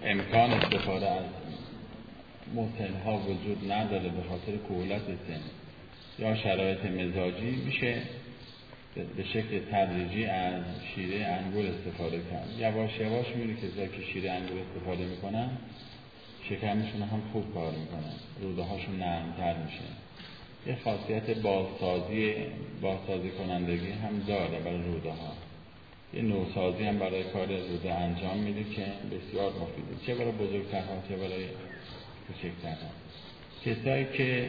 امکان استفاده از مسهل‌ها وجود نداره به خاطر کهولت سن یا شرایط مزاجی، میشه به شکل تدریجی از شیره انگور استفاده کرد. یواش یواش می‌بینید که کسایی که شیره انگور استفاده میکنن شکمشون هم خوب کار میکنن، روده هاشون نرمتر میشه. یه خاصیت بازسازی کنندگی هم داره برای روده ها. یه نوسازی هم برای کار روده انجام میده که بسیار مفیده، چه برای بزرگترها چه برای کوچکترها. کسایی که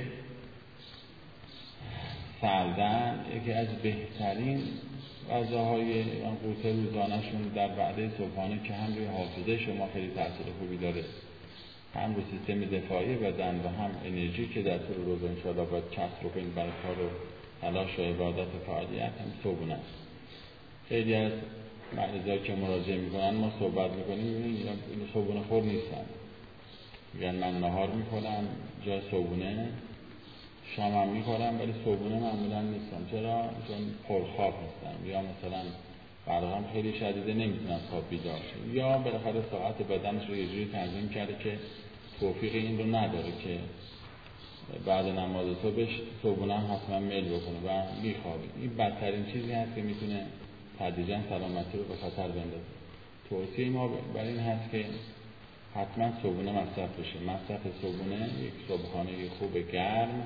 سردن، یکی از بهترین غذاهای قوت روزانه‌شون در وعده صبحانه که هم روی حافظه شما خیلی تاثیر خوبی داره، هم روی سیستم دفاعی بدن و هم انرژی که در طول روز انشاءالله باید کسب بکنید برای کار و تلاش و عبادت و فعالیت، هم صبحونه است. خیلی از مریضایی که مراجعه میکنن ما صحبت میکنیم میبینید این صبحونه خور نیستن، میگن من نهار میخورم جای صبحونه، شامم میخورم ولی صبحونه معمولا نیستم. چرا؟ چون پرخواب هستن، یا مثلا برقم خیلی شدیده نمیتونن خواب بیدار شن، یا بالاخره ساعت بدنش رو یه جوری تنظیم کرده که توفیق این رو نداره که بعد نماز صبحش صبحونه هم حتما میل بکنه و میخوابه. این بدترین چیزی هست که میتونه تدریجا سلامتی رو به خطر بندازه. توصیه ما برای این هست که حتما صبحونه مصرف بشه. مصرف صبحونه یک صبحانه خوب گرم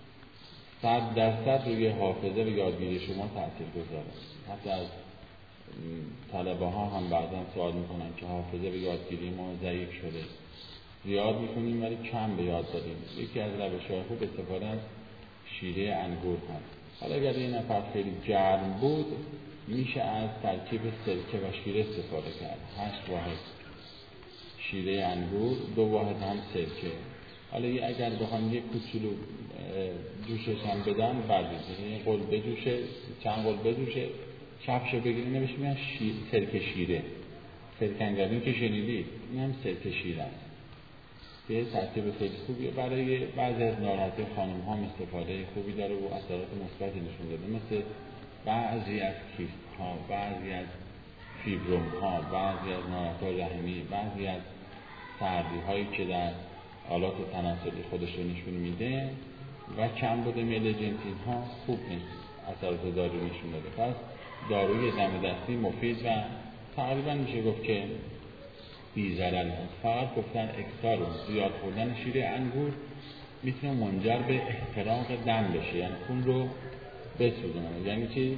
100% روی حافظه و یادگیری شما تأثیر گذاره. حتی از طلبه ها هم بعضا سوال میکنن که حافظه و یادگیری ما ضعیف شده، زیاد میکنیم ولی کم به یاد داریم. یکی از روش‌های خوب استفاده از شیره انگور هست. حالا اگر این نفر خیلی گرم بود میشه از ترکیب سرکه و شیره استفاده کرد. 8 واحد شیره انگور، 2 واحد هم سرکه. حالا اگر بخوام یک کوچولو جوشش هم بدن یعنی قل بجوشه، چند قل بجوشه، کفشو بگیری نمیشه میگن سرکه شیره. سرکنگرین که شنیدید این هم سرکه شیره است که ترکیب خیلی خوبیه. برای بعضی از ناراحتی خانم ها استفاده خوبی داره و اثرات مثبتی نشون داده، مثل بعضی از کیست ها، بعضی از فیبروم ها، بعضی از ناراحتی رحمی، بعضی از سردی هایی که در آلات تناسلی خودش رو نشون میده و کمبود میل جنسین ها خوب اثرات دارویی نشون داده. پس داروی دم دستی مفید و تقریبا میشه گفت که بی ضرر هست. فقط گفتن اکثار و زیاد خوردن شیره انگور میتونه منجر به احتراق دم بشه، یعنی خون رو بسوزونه. یعنی چی؟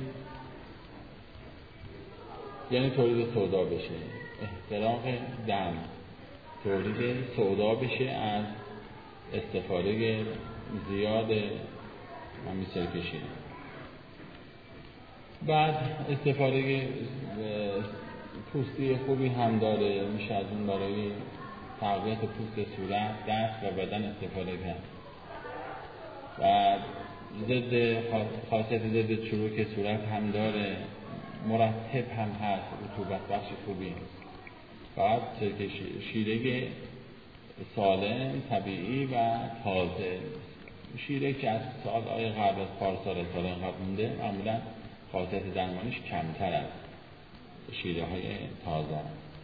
یعنی تولید سودا بشه، احتراق دم، تولید سودا بشه از استفاده زیاد همین سرکه شیره. بعد استفاده پوستی خوبی هم داره، میشه از اون برای تقویت پوست صورت، دست و بدن استفاده کرد. و خاصیت ضد چروک صورت هم داره، مرطب هم هست، رطوبت بخش خوبی. بعد سرکه شیره سالم، طبیعی و تازه، شیره که از سال‌های قبل از پارسال سال قبل مونده، معمولا خاصیت درمانیش کمتر از شیره های تازه.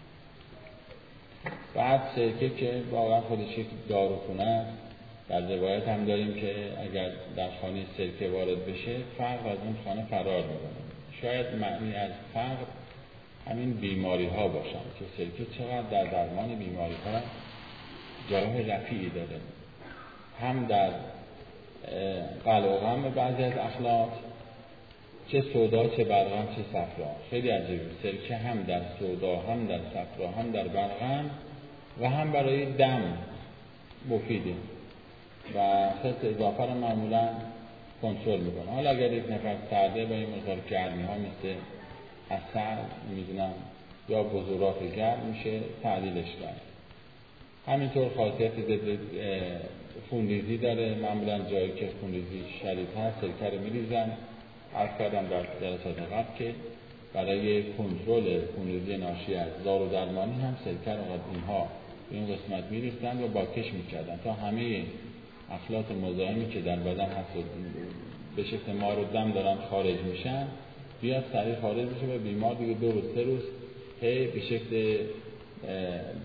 بعد سرکه که واقعا خودش یک داروخونه است. در روایت هم داریم که اگر در خانه سرکه وارد بشه فقر از اون خانه فرار میکنه. شاید معنی از فقر همین بیماری ها باشن که سرکه چقدر در درمان بیماری ها جراه رفیعی داره، هم در قلع و غم بعضی از اخلاق، چه سودا چه برغم چه صفرا. خیلی عجیبه، سرکه هم در سودا هم در صفرا هم در برغم و هم برای دم مفیده و خط اضافه رو معمولا کنترل میکنه. حالا اگر یک نفر سرده با این مقدار گرمی ها مثل عسل میدونم یا بذورات گرم میشه تعدیلش کرد. همینطور خاصیت ضد خونریزی داره، معمولا جایی که خونریزی شدید هست سرکه رو میریزن. عرض کردم در جلسات قبل که برای کنترل خونریزی ناشی از دارو درمانی هم سرکه رو اینها این قسمت میریختن و باکش میکردن تا همه افلاط مزاحمی که در بدن هست به شکل مار و دم دارن خارج میشن بیاد سریع خارج بشه و بیمار دیگه 2 روز 3 روز به شکل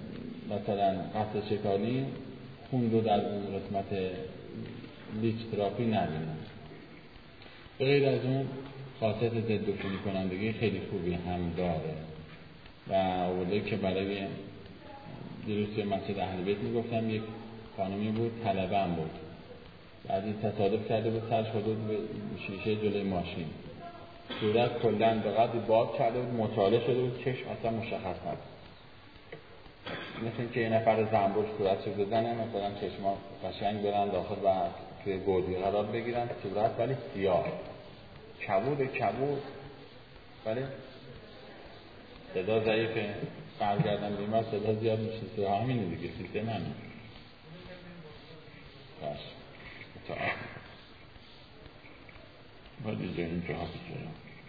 مثلا قطع شکانی خون رو در اون قسمت لیچ تراپی نبینن. به غیر از اون خاصیت ضد عفونی کنندگی خیلی خوبی هم داره و آورده که برای دیروز توی مسجد اهل بیت میگفتم یک خانمی بود طلبه هم بود، بعدی تصادف کرده بود سرش خورده بود به شیشه جلوی ماشین، صورت کلا به قدری باد کرده بود، مچاله شده بود، چشم اصلا مشخص نبود، مثل اینکه یه نفر زنبور صورتشو بزنه مثلا چشما قشنگ برن داخل و توی گودی قرار بگیرن، صورت ولی سیاه کبود ولی صدا ضعیفه، برگردن بیمار صدا زیاد میشه، صدا همینه دیگه، سیستم همینه. باش متعالی باید اینجا بگیرم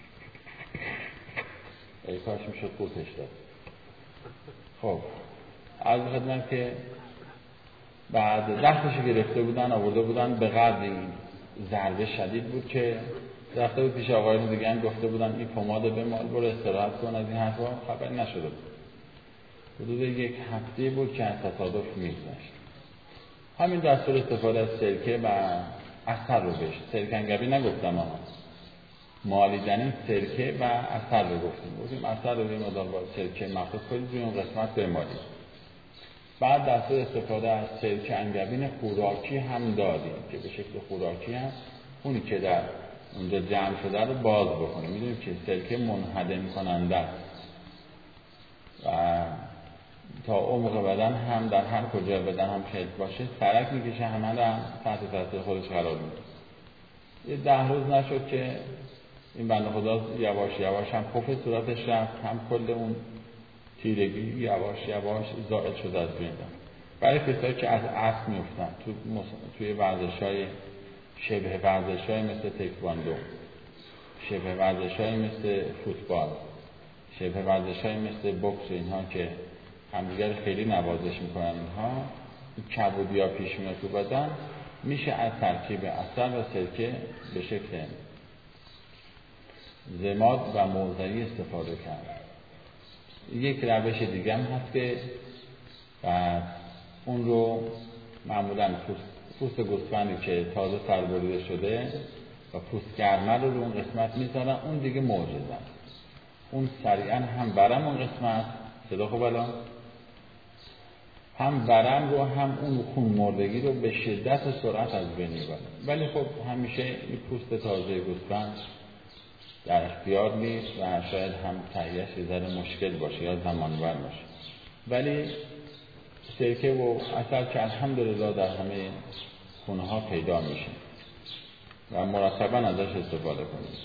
ای کاش میشد قوتش داد. خب از خدمت که بعد دستش گرفته بودن آورده بودن، به قدری ضربه شدید بود که رفته بود پیش آقایون دیگه هم گفته بودن این پماد بمال برو استراحت کن، از این حرفا خبری نشده بود. حدود یک هفته بود که از تصادف میگذشت. همین دستور استفاده از سرکه و عسل رو بهش، سرکنگبی نگفتم اما مالیدن سرکه و عسل رو گفتیم عسل رو یه مقدار با سرکه مخلوط کنید روی اون قسمت بمالید. بعد دستور استفاده از سرکه انگبین خوراکی هم دادیم که به شکل خوراکی هم اونی که در اونجا جمع شده رو باز بکنه. میدونیم که سرکه منهدم کننده است و تا عمق بدن هم در هر کجا بدن هم خیلی باشه سرک میکشه، همه رو هم تحت تاثیر خودش قرار میده. یه 10 روز نشد که این بنده خدا یواش یواش هم پف صورتش رفت، هم کل اون تیرگی یواش یواش زائد شد از بین. برای کسایی که از اسب میفتن توی ورزش‌های شبه ورزش‌های مثل تکواندو، شبه ورزش‌های مثل فوتبال، شبه ورزش‌های مثل بوکس، اینها که همدیگر خیلی نوازش میکنن، اینها کبودیا پیش میاد تو بدن، میشه از ترکیب عسل و سرکه به شکل ضماد و موضعی استفاده کرد. یک روش دیگه هم هست که اون رو معمولا پوست گوسفندی که تازه سربریده شده و پوست گرمه رو اون قسمت میذارن، اون دیگه معجزه، اون سریعا هم برم اون قسمت صدا خوب الان هم برم رو هم اون خون مردگی رو به شدت و سرعت از بین میبره. ولی خب همیشه این پوست تازه گوسفند در اختیار نیست و شاید هم تهیه‌اش یه ذره مشکل باشه یا زمانبر باشه، ولی سرکه و عسل که الحمدلله در همه خونه ها پیدا میشه و مرتبا ازش استفاده کنید.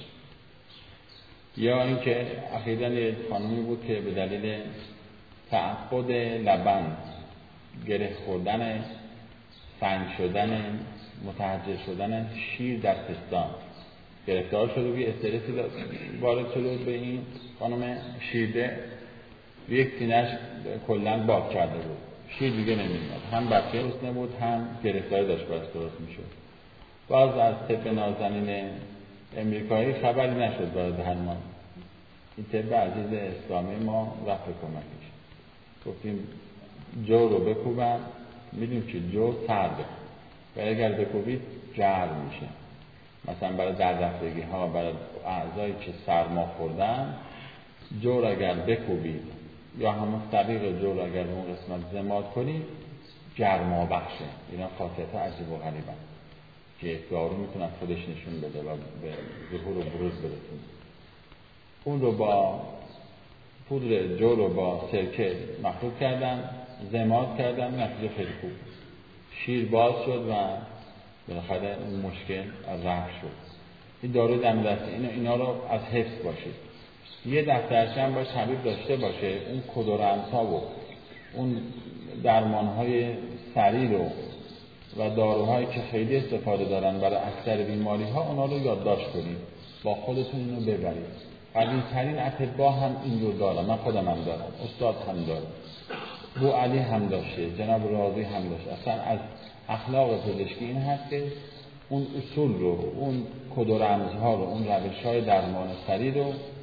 یا اینکه اخیراً یه خانومی بود که به دلیل تعقد لبن، گره خوردن، سنگ شدن، متحجر شدن شیر در پستان گرفتار شده بود، استرسی وارد شده بود به این خانم شیرده، یک سینه‌اش کلاً باب کرده بود، شیر دیگه نمی‌اومد، هم بچه درست نبود هم گرفتاری داشت باعث درست میشد. باز از طب نازنین امریکایی خبری نشد برای درمان. این طب عزیز اسلامی ما رفت کمکش، گفتیم جو رو بکوبن، میدونیم که جو سرده و اگر بکوبید گرم میشه، مثلا برای دررفتگی ها، برای اعضایی که سرما خوردن جو رو اگر بکوبید یا همون طریق جو رو اگر اون قسمت ضماد کنید گرما بخشه. اینا خاصیت عجیب و غریبه که دارو میتونه خودش نشون بده و به ظهور و بروز برسونه. اون رو با پودر جو رو با سرکه مخلوط کردن، ضماد کردن، نتیجه خیلی خوب، شیر باز شد و بالاخره اون مشکل رفع شد. این دارو دم دستی اینا رو از حفظ باشید. یه دفترچه هم باش طبیب داشته باشه، اون کدورمسا و اون درمانهای سریع رو و داروهایی که خیلی استفاده دارن برای اکثر بیماری ها، اونا رو یادداشت کنید، با خودتون اینو ببرید. قدیم ترین اطباء هم این رو دارن، من خودم هم دارم، استاد هم دارم، بو علی هم داشته، جناب راضی هم داشته. اصلا از اخلاق پزشکی این هست که اون اصول رو، اون کد و رمزها رو، اون روش‌های درمان سریع رو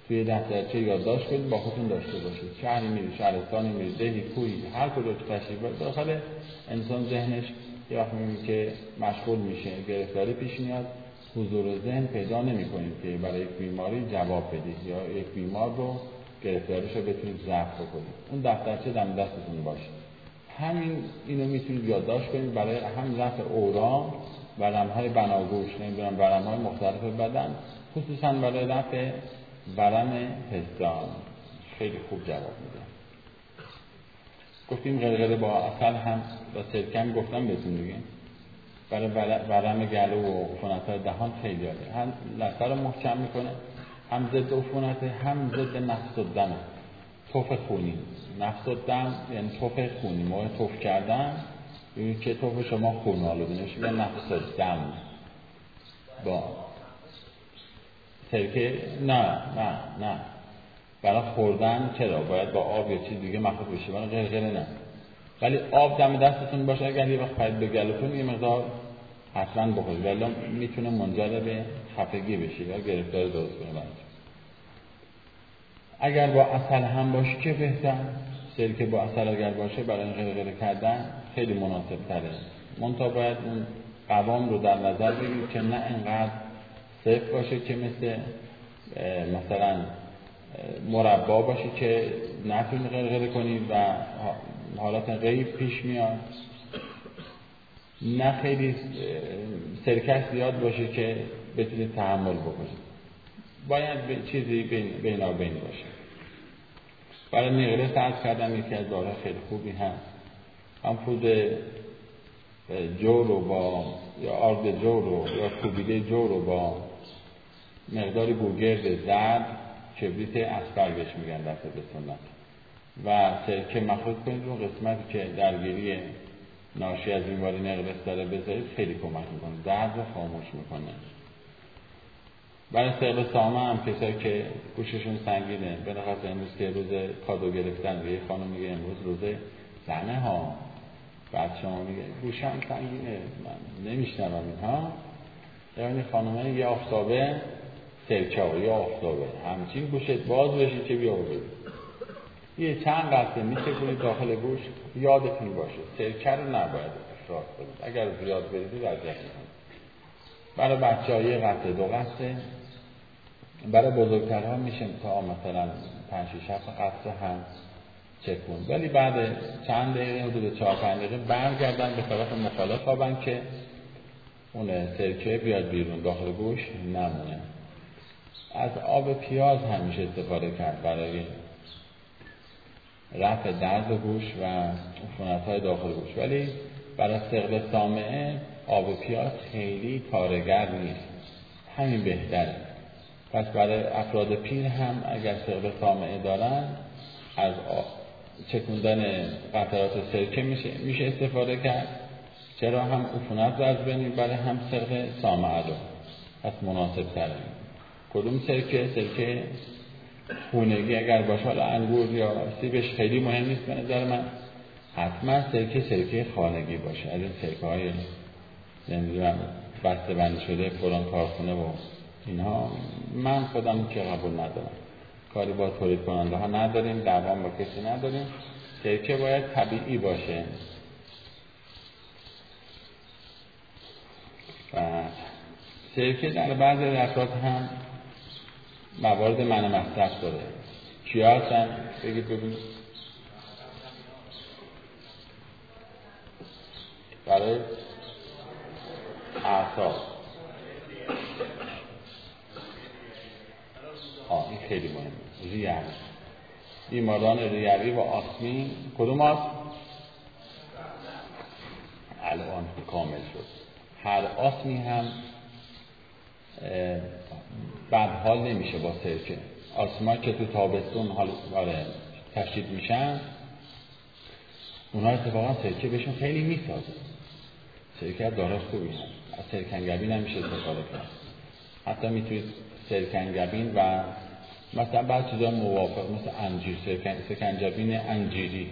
توی دفترچه یادداشت کنید، با خودتون داشته باشید. شهری میرید، شهرستانی میرید، دهی، کوهی، هر کجا که تشریف برید، داخل انسان ذهنش یه وقت میبینید که مشغول میشه، گرفتاری پیش میاد، حضور ذهن پیدا نمی‌کنید که برای یک بیماری جواب بدید یا یک بیمار رو گرفتاریش رو بتونید ضبط بکنید. اون دفترچه دم دستتون باشه. همین اینو میتونید یادداشت کنید برای هم رفع اورام، ورم‌های بناگوش، نمیدونم ورم‌های مختلف بدن، خصوصا برای رفع ورم پستان خیلی خوب جواب میده. گفتیم غلغله با عسل هم با سرکه هم گفتم بهتون دیگه، برای ورم گلو و عفونت‌های دهان خیلی عالیه. هم لثه رو محکم میکنه، هم ضد عفونته، هم ضد نفس الدم، تف خونی. نفس الدم یعنی تف خونی. موقع تف کردن ببینید که تف شما خون آلوده نشه، یا نفس الدم. با سرکه نه برای خوردن چرا باید با آب یا چیز دیگه مخلوط بشه، برای غلغله نه. ولی آب دم دستتون باشه. اگر یه وقت پرید به گلوتون یه مقدار حتما بخورید، ولی میتونه منجر به خفگی بشه یا گرفتاری درست کنه براتون. اگر با عسل هم باشه که بهتر. سرکه با عسل اگر باشه برای غلغله کردن خیلی مناسب تره. منتها باید اون قوام رو در نظر بگیرید که نه انقدر سفت باشه که مثلا مربا باشه که نتونید غلغله کنید و حالت غیب پیش میاد، نه خیلی سرکش زیاد باشه که بتونید تحمل بکنید. باید چیزی بینابین باشه. برای نقره سرد کردن یکی از داروهای خیلی خوبی هست، هم پود جو رو با یا آرد جو رو یا کوبیده جو رو با مقداری گوگرد زرد، کبریت اسپر بهش میگن در طب سنت، و سرکه مخلوط کنید رو قسمتی که درگیری ناشی از بیماری نقرس داره بذارید، خیلی کمک میکنه، درد رو خاموش میکنه. برای سقل سامه هم کسایی که گوششون سنگینه، به نخصه امروز که روز کادو گرفتن و یه خانم میگه امروز روز زنه ها، بعد شما میگه گوشم سنگینه من نمیشنوم اینها، یعنی خانمه یه آفتابه سرکه و یه آفتابه همچین گوشت باز بشید که بیا بگید یه چند قطعه میشه داخل گوش. یادتون باشه سرکه رو نباید افراط کنید، اگر زیاد بریدید اذیت میکنید. برای بچه‌ها یه قطعه دو قطعه، برای بزرگترها میشه تا مثلا 5-6 قطعه هم چکون، ولی بعد چند دقیقه حدود 4-5 دقیقه برگردن به طرف مخالف خوابن که اون سرکه بیاد بیرون داخل گوش نمونه. از آب پیاز همیشه استفاده کرد برای رفع درد گوش و عفونت‌های داخل گوش، ولی برای ثقل سامعه آب پیاز خیلی کارگر نیست، همین بهتره. پس برای افراد پیر هم اگر ثقل سامعه دارن از چکوندن قطرات سرکه میشه استفاده کرد، چرا هم عفونت رو از بین میبره هم ثقل سامعه رو، پس مناسب تره. کدوم سرکه خونگی اگر باشه، حالا انگور یا سیبش خیلی مهم نیست به نظر من، حتما سرکه خانگی باشه، از این سرکه های نمیدونم بسته بندی شده فلان کارخونه و اینها من خودم که قبول ندارم، کاری با تولید کننده ها نداریم، دوام با کسی نداریم. سرکه باید طبیعی باشه. و سرکه در بعضی افراد هم موارد منع مصرف داره. چیا هستن؟ بگید ببینید. برای اعصاب. این خیلی مهمه. ریوی. بیماران ریوی و آسمی. کدوم آسم؟ الان کامل شد. هر آسمی هم بدحال نمیشه با سرکه. آسما که تو تابستون حال تشدید میشن، اونا اتفاقا سرکه بهشون خیلی میسازه. سرکه داره خوبی هست. از سرکنگبین هم میشه استفاده کرد. حتی میتونید سرکنگبین و مثلا بعض چیزا موافق مثل انجیر، سرکنجبین انجیری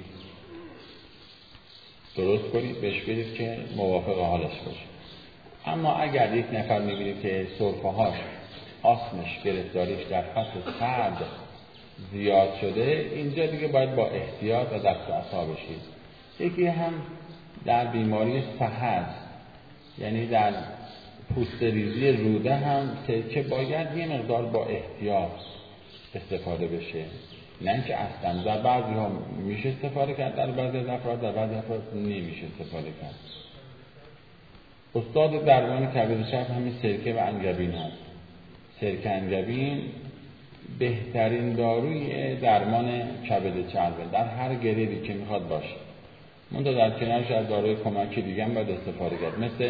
درست کنید بهش بدید که موافق حالش باشه. اما اگر یک نفر میبینید که سرفه‌هاش آسمش گرفتاریش در فصل سرد زیاد شده، اینجا دیگه باید با احتیاط و دست و عصا بشید. یکی هم در بیماری سحر، یعنی در پوستریزی روده هم سرکه باید یه مقدار با احتیاط استفاده بشه، نه اینکه اصلا. در بعضی ها میشه استفاده کرد، در بعضی افراد نمیشه استفاده کرد. استاد درمان کبد چرب همین سرکه و انگبین هست. سرکه انگبین بهترین داروی درمان کبد چربه در هر گریدی که میخواد باشه. منتها در کنارش از داروی کمکی دیگه هم باید استفاده کرد، مثل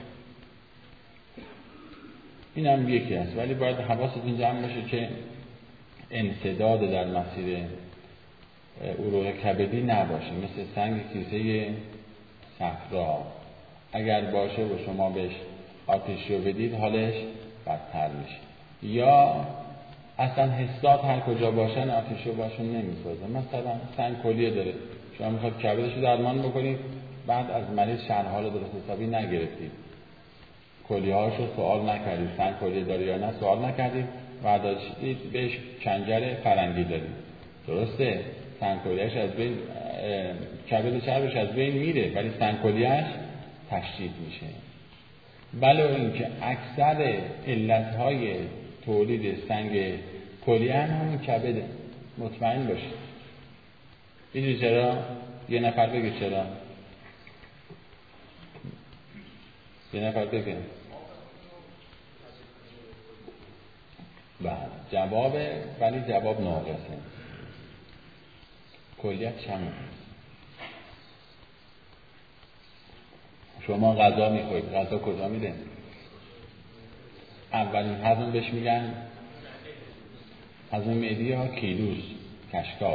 این هم یکی هست. ولی باید حواستون جمع باشه که انسداد در مسیر عروق کبدی نباشه، مثل سنگ کیسه صفرا اگر باشه و شما بهش آتش رو بدید حالش بدتر میشه، یا اصلا حسات هر کجا باشن آتش رو باشون نمیسازه. مثلا سنگ کلیه داره، شما میخواد کبدش رو درمان بکنید، بعد از مریض شرحال درست حسابی نگرفتید، کلیه هاشو سوال نکردید سنگ کلیه داره یا نه سوال نکردید، برداشتید بهش کنجر فرنگی دارید، درسته سنگ کلیهش از بین، کبد چربش از بین میره ولی سنگ کلیهش تشدید میشه. بله اینکه اکثر علتهای تولید سنگ کلیه همون کبده، مطمئن باشید. اینجوری چرا؟ یه نفر بگه چرا؟ یه نفر بگه. بله جوابه، ولی جواب ناقصه. کلیت چند؟ شما غذا میخورید، غذا کجا میده؟ اولین هضم بهش میگن هضم معدی یا کیلوس، کشکاف.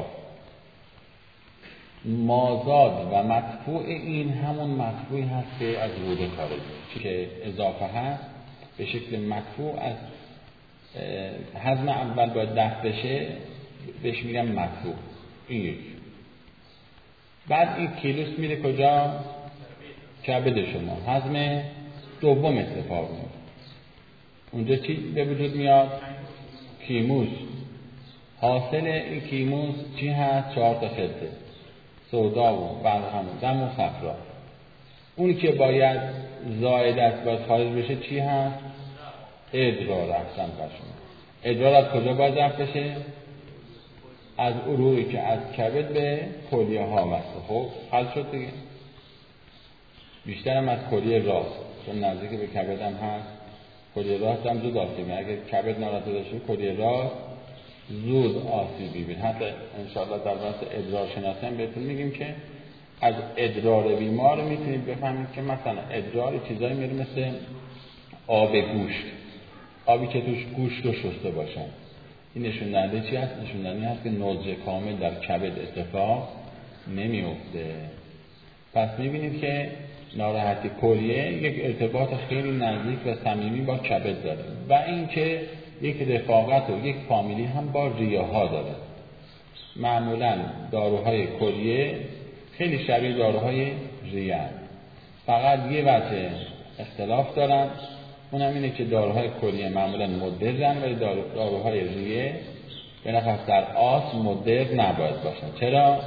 مازاد و مدفوع این همون مدفوعی هست که از روده خارج میشه، که اضافه هست به شکل مدفوع از هضم اول باید دفع بشه، بهش میگن مدفوع. این یک. بعد این کیلوس میره کجا؟ کبد شما. هضم دوم اتفاق میفته. اونجا چی به وجود میاد؟ کیموس. حاصل این کیموس چی هست؟ 4 تا خطه، سودا و برهم و دم و صفرا. اونی که باید زائد است باید خارج بشه چی هست؟ ادرار. احسن فرشون. ادرار از کجا باید رفت بشه؟ از عروقی که از کبد به کلیه ها وصله. خب حل شد دیگه. بیشتر هم از کلیه راست، چون نزدیک به کبد هم هست. کلیه راست هم زود آسیب میبینه. اگه کبد ناراحت باشه کلیه راست زود آسیب میبینه. حتی انشاءالله در بحث ادرار شناسی هم بهتون میگیم که از ادرار بیمار میتونید بفهمید که مثلا ادرار چیزایی میره مثل آب گوشت، آبی که توش گوشت رو شسته باشن. این نشون دهنده چی هست؟ نشون دهنده هست که نضج کامل در کبد اتفاق نمیفته. پس میبینید که ناراحتی کلیه یک ارتباط خیلی نزدیک و صمیمی با کبد داره و اینکه یک رفاقت و یک فامیلی هم با ریه ها داره. معمولا داروهای کلیه خیلی شبیه داروهای ریه هست. فقط یه وجه اختلاف دارن، اونم اینه که داروهای کلیه معمولا مدرن ولی داروهای ریه به نفس در آس مدر نباید باشن. چرا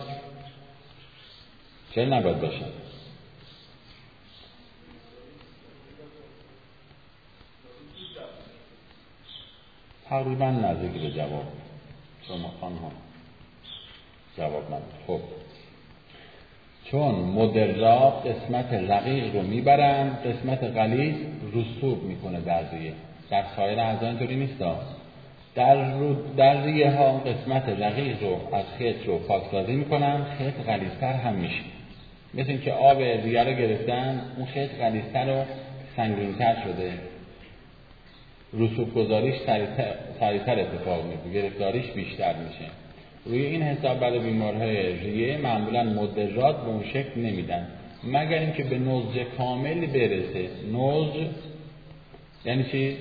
نباید باشن؟ تقریبا نزدیک به جواب شما خانم ها جواب ندید. خب چون مدرات قسمت رقیق رو میبرن، قسمت غلیظ رسوب میکنه در ریه. در سایر اعضا اینطوری نیست. در ریه ها قسمت رقیق رو از خط رو پاکسازی میکنن، خط غلیظتر هم میشه. مثل این که آب ریه رو گرفتن، اون خط غلیظتر و سنگین‌تر شده، رسوب گذاریش سریعتر اتفاق میفته، گرفتاریش بیشتر میشه. روی این حساب برای بیمارهای ریه معمولا مدرات به اون شکل نمیدن مگر اینکه به نضج کامل برسه. نضج یعنی چی؟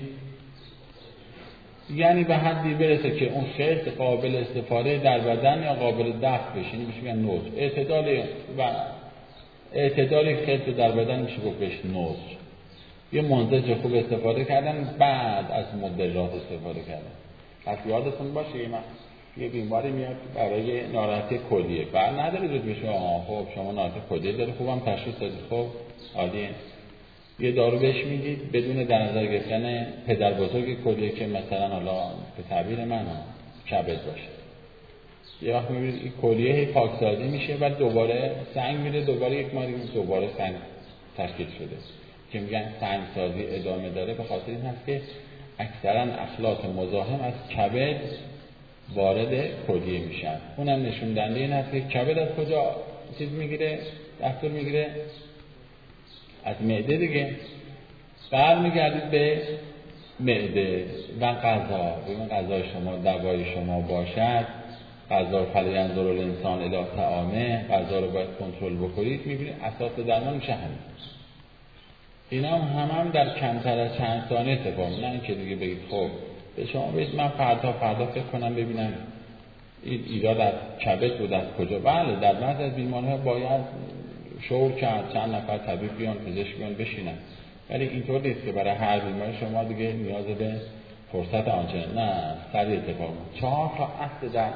یعنی به حدی برسه که اون خط قابل استفاده در بدن یا قابل دفع بشه. این میشه نضج. اعتدال خط در بدن میشه گفت بهش نضج. یه منزج خوب استفاده کردن، بعد از مدرات استفاده کردن. پس یادتون باشه یه بیماری میاد برای ناراحتی کلیه، بعد نداره زود میشه خب شما ناراحتی کلیه داره، خوبم تشخیص دادید، خب عالیه، یه دارو بهش میدید بدون در نظر گرفتن پدر بزرگ کلیه که مثلا حالا به تعبیر من کبد باشه. یه وقت میبینید این کلیه هی پاکسازی میشه و دوباره سنگ میره، دوباره یک ماه دوباره سنگ تشکیل شده که میگن سنگ سازی ادامه داره. به خاطر این هست که اکثرا اخلاط مزاحم از کبد وارد کلیه میشن. اونم نشون دهنده این هست که کبد از کجا چیز میگیره، دستور میگیره از معده دیگه، برمیگردید به معده و غذا. ببین غذای شما دوای شما باشد، غذا فلینظر الانسان الی طعامه، غذا رو باید کنترل بکنید. میبینید اساس درمان میشه همین. اینا هم در کمتر از چند ثانیه اتفاق میفته. نه اینکه دیگه بگید خب به شما بگید من فردا فکر کنم ببینم این ایراد از کبد بود از کجا. بله در بعضی از بیماری‌ها باید شور کرد، چند نفر طبیب بیان، پزشک بیان بشینن، ولی اینطور نیست که برای هر بیماری شما دیگه نیاز به فرصت آنچنان. نه، سریع اتفاق میفته. 4 تا اصل در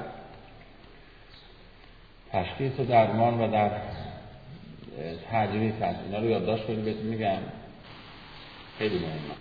تشخیص و درمان و در تجویز هست. اینا رو یادداشت کنید بهتون میگم، خیلی مهمه.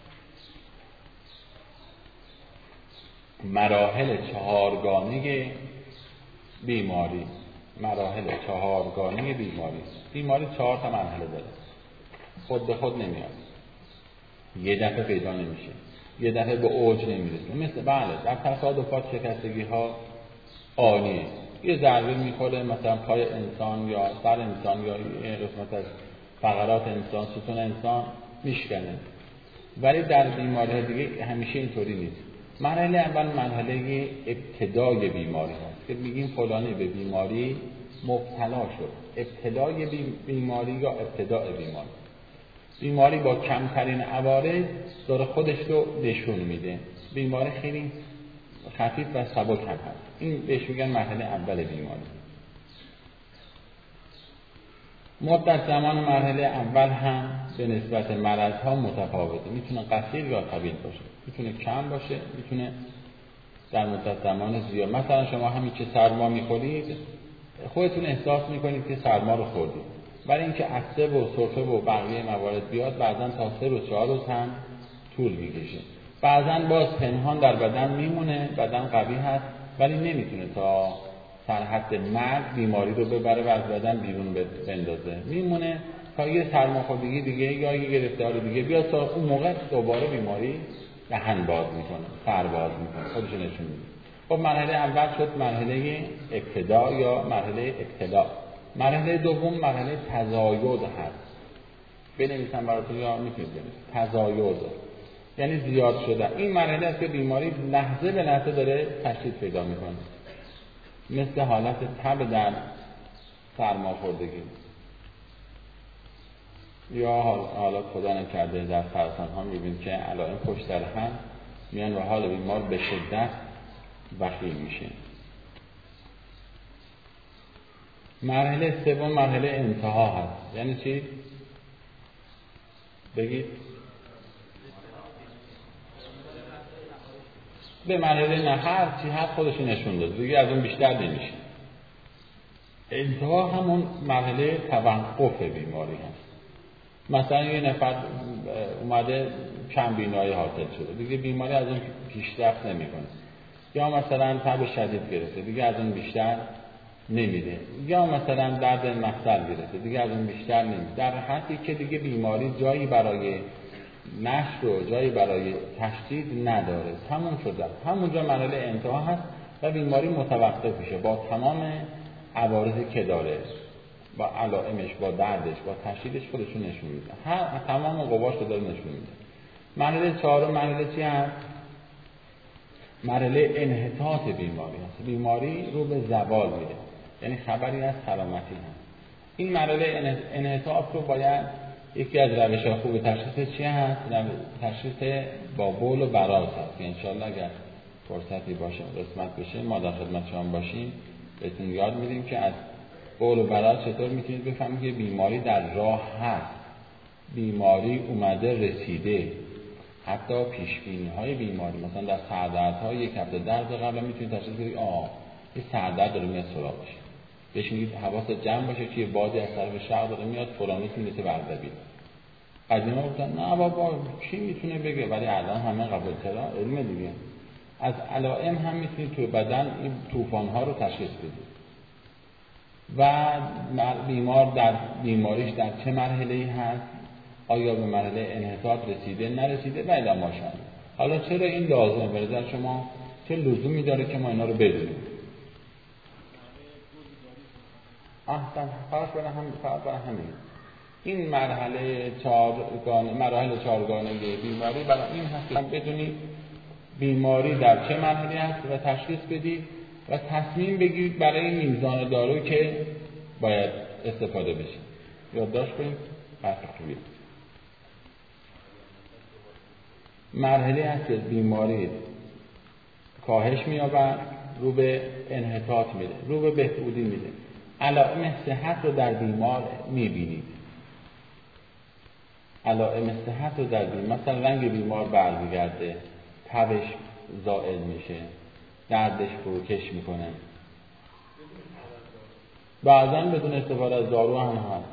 مراحل 4گانه بیماری، مراحل 4گانه بیماری 4 تا مرحله داره، خود به خود نمیاد، یه دفعه پیدا نمیشه، یه دفعه به اوج نمیرسه. مثل بله در تصادفات شکستگی ها آنیه، یه ضربه میخوره مثلا پای انسان یا سر انسان یا قسمت از فقرات انسان، ستون انسان میشکنه، ولی در بیماری دیگه همیشه اینطوری نیست. مرحله اول مرحله ابتدای بیماری هست که میگیم فلانی به بیماری مبتلا شد. ابتدای بیماری یا ابتدای بیماری با کمترین عوارض داره خودش رو نشون میده، بیماری خیلی خفیف و سبک هم هست. این بهش میگن مرحله اول بیماری. مدت زمان مرحله اول هم به نسبت مرض‌ها متفاوته، میتونه قصیر یا طویل باشه، میتونه کم باشه، میتونه در مدت زمان زیاد. مثلا شما همین که سرما میخورید خودتون احساس میکنید که سرما رو خوردید، ولی اینکه عطسه و سرفه و بقیه موارد بیاد بعضا تا 3 روز 4 روز هم طول میکشه. بعضا باز پنهان در بدن میمونه، بدن قوی هست ولی نمیتونه تا سرحد مرگ بیماری رو ببره و از بدن بیرون بندازه، میمونه تا یه سرماخوردگی دیگه یا یه گرفتاری دیگه بیاد، تا اون موقع دوباره بیماری دهن باز میکنه، سر باز میکنه، خودش نشون میده. خب مرحله اول شد مرحله ابتدا یا مرحله ابتلا. مرحله دوم مرحله تزاید هست. بنویسم براتون یا میتونید بنویسید. تزاید یعنی زیاد شدن. این مرحله است که بیماری لحظه به لحظه داره تشدید پیدا میکنه، مثل حالت تب در سرماخوردگی یا حالات خدا نکرده در سرطان ها میبینید که علائم پشت سر هم میان و حال بیمار به شدت وخیم میشه. مرحله سوم مرحله انتها هست. یعنی چی؟ بگید. به مرحله نه هر چی هست خودش نشون داد، دیگه از اون بیشتر نمیشه. انتها همون مرحله توقف بیماری هست. مثلا یه نفر اومده کم بینایی حاصل شده، دیگه بیماری از اون پیشرفت نمیکنه، یا مثلا تب شدید گرفته دیگه از اون بیشتر نمیده، یا مثلا درد مفصل گرفته دیگه از اون بیشتر نمیده، در حدی که دیگه بیماری جایی برای نشر و جایی برای تشدید نداره، تموم شده. همونجا مرحله انتها هست و بیماری متوقف میشه با تمام عوارضی که داره، با علائمش، با دردش، با تشدیدش خودشون نشون میده، تمام قواش رو داره نشون میده. مرحله چهارم مرحله چی هست؟ مرحله انحطاط بیماری هست. بیماری رو به زوال میره، یعنی خبری از سلامتی هست. این مرحله انحطاط رو باید یکی از روش‌های خوب تشخیص چی هست؟ تشخیص با بول و براز هست که انشالله اگر فرصتی باشه قسمت بشه ما در خدمت شما باشیم بهتون یاد میدیم که از بول و براز چطور میتونید بفهمید که بیماری در راه هست. بیماری اومده رسیده، حتی پیشبینی‌های بیماری، مثلا در سردردهای یک هفته درد قبلا میتونید تشخیص بدید یه سردرد داره میاد سراغش، بهش میگید حواست جمع باشه که یه بادی از طرف شرق داره میاد فلانی میرسه به اردبیل. قدیما گفتن نه بابا کی میتونه بگه، ولی الان همه قبول چرا علم دیگه. از علائم هم میتونید تو بدن این طوفان‌ها رو تشخیص بدید و بیمار در بیماریش در چه مرحله‌ای هست، آیا به مرحله انحطاط رسیده نرسیده و الی ما شاء. حالا چرا این لازمه به نظر شما، چه لزومی داره که ما اینا رو بدونیم؟ احسن، فقط برای همین این مراحل چهارگانه بیماری برای این هست که بدونید بیماری در چه مرحله هست و تشخیص بدید و تصمیم بگیرید برای میزان دارو که باید استفاده بشه. یادداشت کنید بحث خوبیه. مرحله هست که بیماری کاهش می‌یابد، رو به انحطاط میره، رو به بهبودی میره. علائم صحت رو در بیمار میبینید. علائم صحت رو در بیمار، مثلا رنگ بیمار برمیگرده، تبش زائل میشه، دردش فروکش میکنه. بعضا بدون استفاده از دارو هم هست.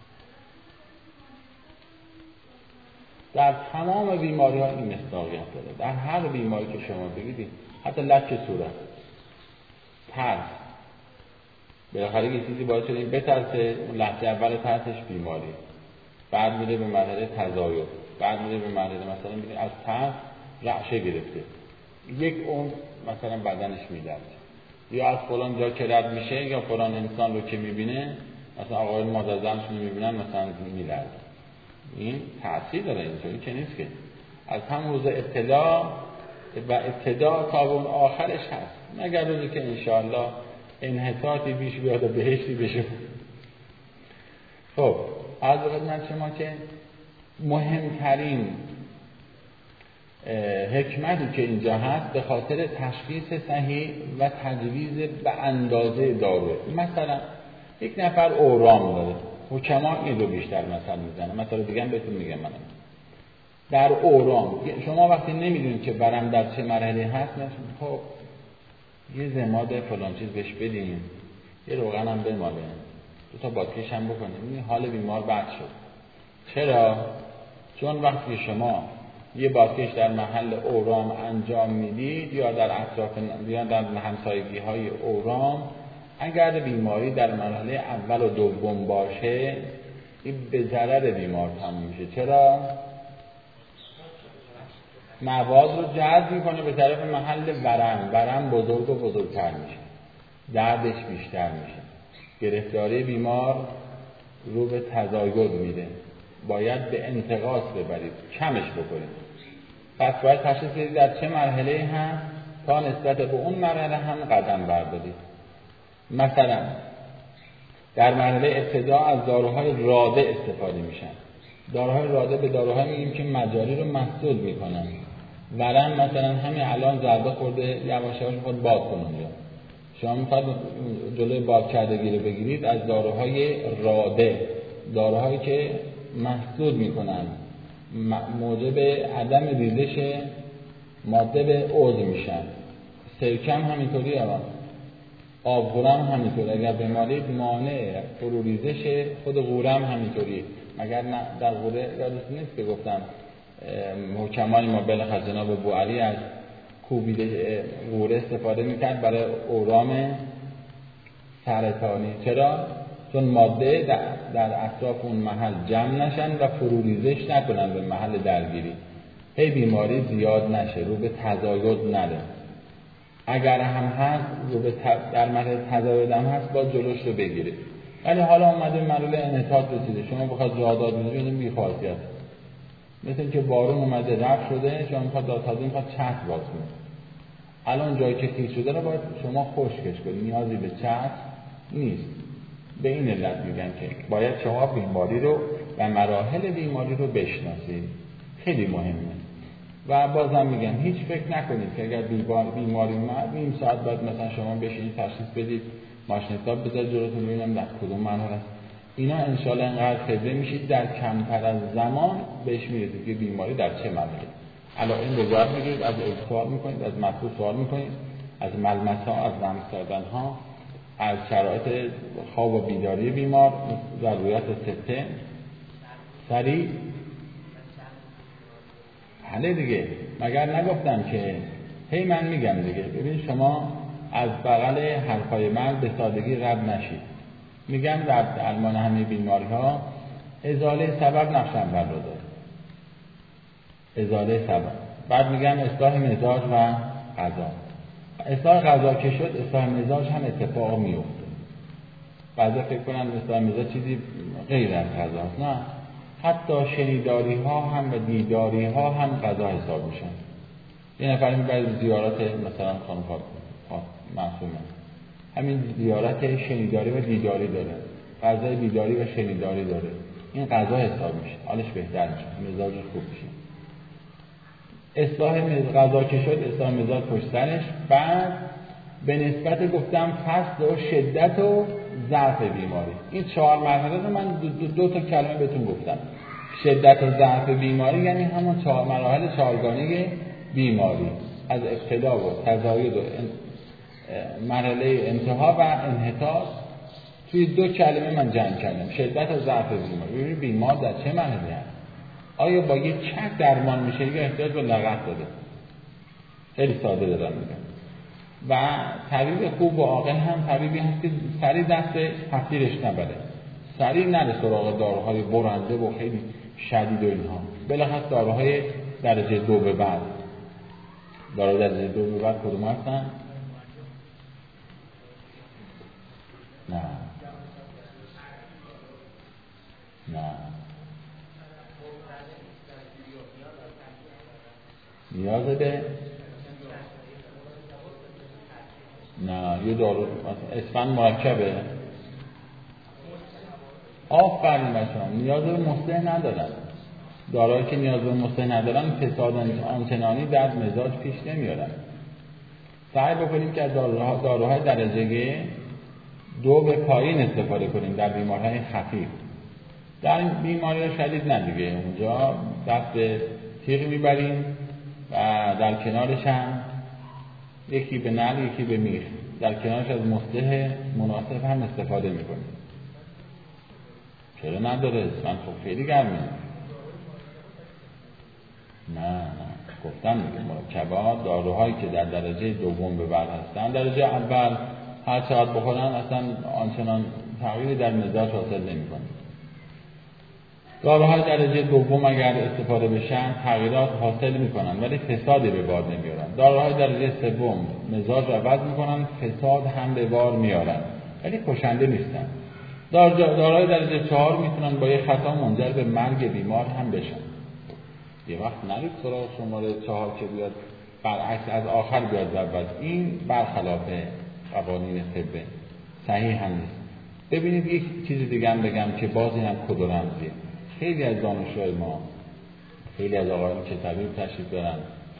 در تمام بیماری ها این مصداقیت داره. در هر بیماری که شما بگیرید، حتی لک صورت، ترس، بالاخره یه چیزی باعث شده بترسه، لحظه اول ترسش بیماری، بعد میره به مرحله تزاید، بعد میره به مرحله مثلا میره از ترس رعشه گرفته، یک عمر مثلا بدنش میلرزه، یا از فلان جا که رد میشه، یا فلان انسان رو که میبینه، مثلا آقای مادر زنش میبینن مثلا میلرزه. این تأثیر داره، اینطوری که نیست که از هم روز ابتلا تا اون آخرش هست، مگر روزی که انشاءالله انحطاطی بیش بیاد و بهشتی بشه. خب از خدمت شما که مهمترین حکمتی که اینجا هست به خاطر تشخیص صحیح و تجویز به اندازه داروه. مثلا یک نفر اورام داره، حکما این رو بیشتر مثلا میزنه، مثلا دیگه هم بهتون میگم من در اورام شما وقتی نمیدونید که برم در چه مرحله هست، خب یه ضماد فلان چیز بهش بدیم، یه روغن هم بماله، 2 تا بادکش هم بکنیم، این حال بیمار بد شد. چرا؟ چون وقتی شما یه بادکش در محل اورام انجام میدید یا در اطراف یا در همسایگی های اورام، اگر بیماری در مرحله اول و دوم باشه، این به ضرر بیمار تموم میشه. چرا؟ مواد رو جذب میکنه به طرف محل ورم بزرگ و بزرگتر میشه، دردش بیشتر میشه، گرفتاری بیمار رو به تزاید میره، باید به انتقاص ببرید، کمش بکنید. پس باید تشخیص بدید در چه مرحله هم تا نسبت به اون مرحله هم قدم بردارید. مثلا در مرحله ابتدا از داروهای راده استفاده میشن. داروهای راده به داروهای میگیم که مجاری رو مسدود میکنن. ورم مثلا همین الان ضربه خورده، یواش یواش خود باد کنه اونجا. شما میخواد جلوی باد کردگی رو بگیرید، از داروهای راده، داروهایی که مسدود میکنن، موجب عدم ریزش ماده به عضو میشن. سرکه هم همینطوری، آب غوره هم همینطوری، اگر بمالید مانع فروریزش خود غوره هم همینطوری. مگر نه در غوره یادتون نیست که گفتم حکمای ما بلخص جناب بوعلی از کوبیده غوره استفاده میکرد برای اورام سرطانی. چرا؟ چون ماده در اطراف اون محل جمع نشن و فروریزش نکنن به محل درگیری، هی بیماری زیاد نشه، رو به تزاید نره. اگر هم هست رو به در مرحله تزاید هم هست، باید جلوش رو بگیرید. ولی حالا اومده مرحله انحطاط رسیده، شما بخواد جاداد بزنید بی‌خاصیت، مثل اینکه بارون اومده رفت شده، شما میخواد دادتازه میخواد چسب باز کنه. الان جایی که تیز شده رو باید شما خشکش کنید، نیازی به چسب نیست. به این علت میگن که باید شما بیماری رو و مراحل بیماری رو بشناسید، خیلی مهمه. و بازم میگم هیچ فکر نکنید که اگر بیماری اومد نیم ساعت بعد مثلا شما بشینید تشخیص بدید، ماشین حساب بذارید جلوتون ببینم در کدوم مرحله است. اینا انشالله انقدر خبره میشید در کمتر از زمان بهش میرسید که بیماری در چه مرحله. علائم رو باید میگید، از سوال میکنید، از مطلوب سوال میکنید، از ملمس‌ها، از لمس کردن‌ها، از شرایط خواب و بیداری بیمار، ضرورت سته سریع. حالا دیگه مگر نگفتم که هی من میگم دیگه، ببین شما از بغل حرفای من به سادگی رد نشید. میگم در درمان همه بیماری ها ازاله سبب نقش اول رو داره، ازاله سبب. بعد میگم اصلاح مزاج و غذا. اصلاح غذا که شد، اصلاح مزاج هم اتفاق میفته. بعضی فکر کنن اصلاح مزاج چیزی غیر از غذاست. نه، حتی شنیداری ها هم و دیداری ها هم غذا حساب میشن. یه نفر میبرد زیارت مثلا خانم معصومه، همین زیارت شنیداری و دیداری داره، غذای دیداری و شنیداری داره، این غذا حساب میشه، حالش بهتر میشه، مزاجش خوب میشه. اصلاح غذا که شد، اصلاح مزاج پشت سرش. بعد به نسبت گفتم فصل و شدت و ضعف بیماری، این 4 مرحله رو من دو تا کلمه بهتون گفتم. شدت و ضعف بیماری یعنی همون 4 مراحل 4گانه بیماری، از ابتدا و تزاید و مرحله انتها و انحطاط توی 2 کلمه من جمع کردم. شدت و ضعف بیماری، بیمار در چه مرحله هست؟ آیا با یه چک درمان میشه یا احتیاج به لغت داره؟ خیلی ساده دارم میگم. و طبیب خوب و عاقل هم طبیبی هست که سریع دست تفسیرش نبره، سریع نره سراغ داروهای برنده و خیلی شدید و اینها. بلاخص داروهای درجه 2 به بعد. دارو درجه 2 به بعد کدوم هستن؟ نه نیاز به نه یه دارو اسفند مرکبه. آفرین بچه‌ها، نیاز به مصلح ندارن. داروهایی که نیاز به مصلح ندارن فساد آنچنانی در مزاج پیش نمیارن. سعی بکنیم که از داروهای درجه 2 به پایین استفاده کنیم در بیماری‌های خفیف. در بیماری‌های شدید نه دیگه، اونجا دست به تیغ میبریم و در کنارش هم یکی به نعل یکی به میخ، در کنارش از مصلح مناسب هم استفاده میکنیم. چرا نداره؟ من خب خیلی گرمه. نه گفتم دیگه، مرکبات داروهایی که در درجه 2 به بعد هستن، درجه اول هر چقدر بخورن اصلا آنچنان تغییری در مزاج حاصل نمی‌کنه. داروهای درجه 2 اگر استفاده بشن تغییرات حاصل میکنن ولی فسادی به بار نمیارن. داروهای درجه 3 مزاج رو عوض میکنن، فساد هم به بار میارن ولی کشنده نیستن. داروهای درجه 4 میتونن با یک خطا منجر به مرگ بیمار هم بشن. یه وقت نرید سراغ شماره 4 که بیاد برعکس از آخر بیاد اول، این برخلاف قوانین طب صحیح هم نیست. ببینید یک چیز دیگه هم بگم که بازی هم کد و رمزیه. خیلی از دانشجوی ما، خیلی از آقایان که طبیب تشریف دارن،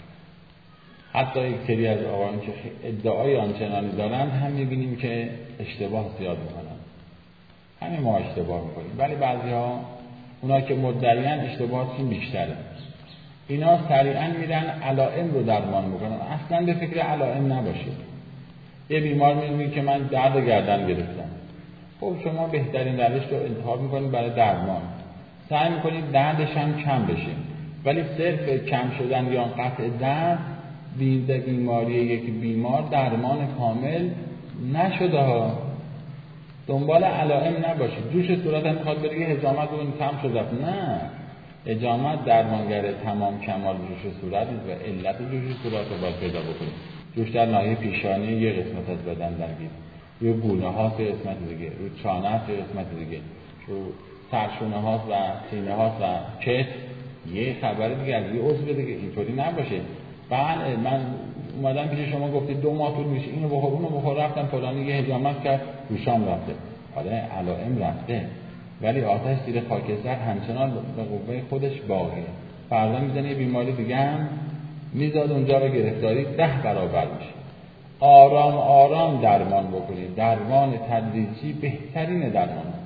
حتی یک سری از آقایان که ادعای آنچنانی دارن هم میبینیم که اشتباه زیاد میکنن. همین ما اشتباه میکنیم، ولی بعضی ها اونا که مدعیان اشتباهاتشون بیشتره. اینا سریعا میرن علائم رو درمان میکنن، اصلا به فکر علائم نباشید. یه بیمار میگه که من درد گردن گرفتم. خب شما بهترین روش رو انتخاب میکنید برای درمان، سعی میکنید دردش هم کم بشه، ولی صرف کم شدن یا قطع درد بیماری یک بیمار درمان کامل نشده ها. دنبال علائم نباشید. جوش صورت هم میخواد بگه حجامت اون کم شده، نه، حجامت درمانگر تمام کمال جوش صورت و علت جوش صورت رو باید پیدا بکنید. جوش در ناحیه پیشانی یه قسمت از بدن درگیر، روی گونه ها یه قسمت دیگه، روی چانه یه قسمت دیگه، رو سرشونه ها و سینه ها و کتف یه خبر دیگه از یه عضو دیگه. اینطوری نباشه. بله من اومدم پیش شما گفتید 2 ماه طول میشه، اینو بخور اونو بخور، رفتم فلانی یه حجامت کرد روشام رفته، حالا علائم رفته ولی آتش زیر خاکستر همچنان به قوه خودش باقیه. فردا میزنه یه بیماری دیگه هم میزاد اونجا به گرفتاری 10 برابر میشه. آرام آرام درمان بکنید. درمان تدریجی بهترین درمان.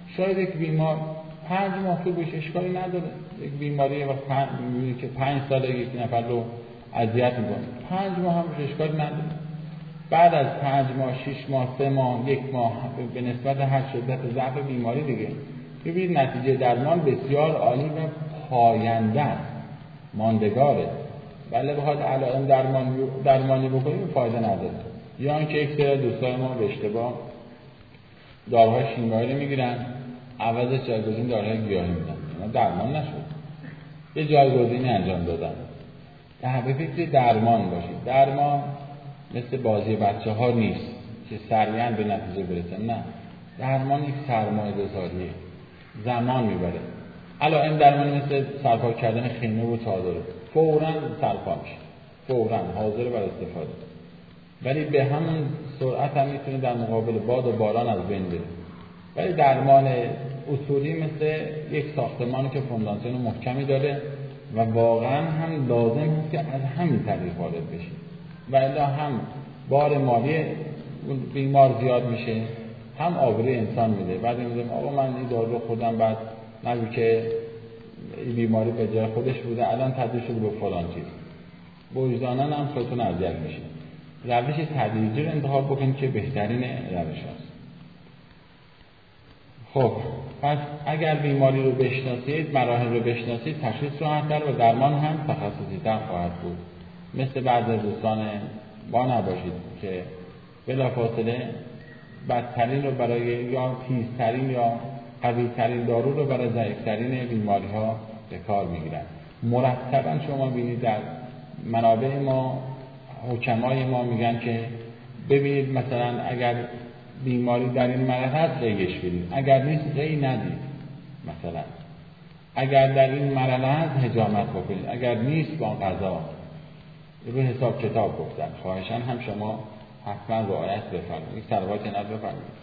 شاید یک بیمار 5 ماه تو بهش اشکالی نداره، یک بیماری و می‌بینی که 5 ساله یک نفر رو اذیت میکنه، 5 ماه هم بهش اشکالی نداره. بعد از 5 ماه 6 ماه 3 ماه 1 ماه به نسبت هر شدت ضعف بیماری دیگه ببینید نتیجه درمان بسیار عالی و پاینده است، ماندگاره. ولی بخواد علائم درمانی بکنیم فایده نداره. یا اینکه یک سری دوستای ما به اشتباه داروهای شیمیایی رو میگیرن، عوض جایگزین داروهای گیاهی میدن، اینا درمان نشد، یه جایگزینی انجام دادن. به فکر درمان باشید. درمان مثل بازی بچه ها نیست که سریعا به نتیجه برسه، نه، درمان یک سرمایه گذاریه، زمان میبره. علائم درمانی مثل سرپا کردن خیمه و چادره، فوراً سرپا میشه، فوراً حاضر بر استفاده، ولی به همون سرعت هم میتونه در مقابل باد و باران از بین بره. ولی درمان اصولی مثل یک ساختمانی که فونداسیون محکمی داره و واقعاً هم لازم هست که از همین طریق وارد بشیم، و الا هم بار مالی بیمار زیاد میشه، هم آبروی انسان میده. بعد میگم آقا من این دارو خودم بعد نگو که این بیماری به جای خودش بوده الان تبدیل شده به فلان چیز، وجداناً هم خودتون اذیت میشه. روش تدریجی رو انتخاب بکنید که بهترین روش هست. خب پس اگر بیماری رو بشناسید، مراحل رو بشناسید، تشخیص راحت‌تر و درمان هم تخصصی‌تر خواهد بود. مثل بعضی از دوستان ما نباشید که بلافاصله بدترین رو برای یا تیزترین یا قوی‌ترین دارو رو برای ضعیف‌ترین بیماری‌ها به کار می‌گیرن. مرتباً شما ببینید در منابع ما حکمای ما میگن که ببینید مثلا اگر بیماری در این مرحله هست ریش بدید، اگر نیست ری ندید، مثلا اگر در این مرحله هست حجامت بکنید، اگر نیست با قضا رو حساب کتاب گفتن. خواهشاً هم شما حتما رعایت بفرمایید. یک صلوات نبی بفرمایید.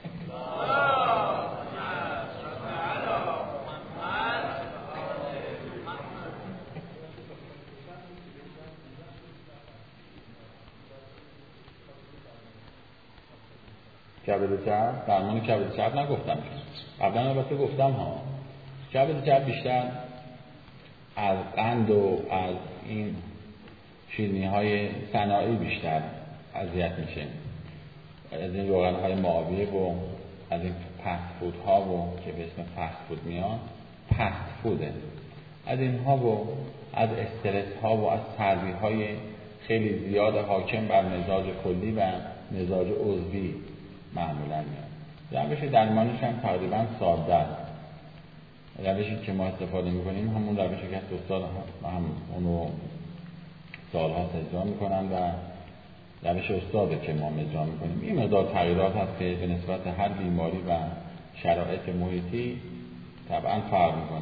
کبد چرب، درمان کبد چرب نگفتم، قبلا البته گفتم ها. کبد چرب بیشتر از قند و از این شیرینی‌های صناعی بیشتر اذیت میشه، از این روغن‌های معاویه و از این پست فودها و که به اسم پست فود میان، پست فوده، از اینها و از استرس‌ها و از سردی‌های خیلی زیاد حاکم بر مزاج کلی و مزاج عضوی معمولا میاد. روش درمانش هم تقریبا ساده است. روشی که ما استفاده میکنیم همون روشی که دوستان هم اونو سالها اجرا میکنن و روش استاده که ما اجرا میکنیم. این مقدار تغییرات هست که به نسبت هر بیماری و شرایط محیطی طبعا فرق میکنه.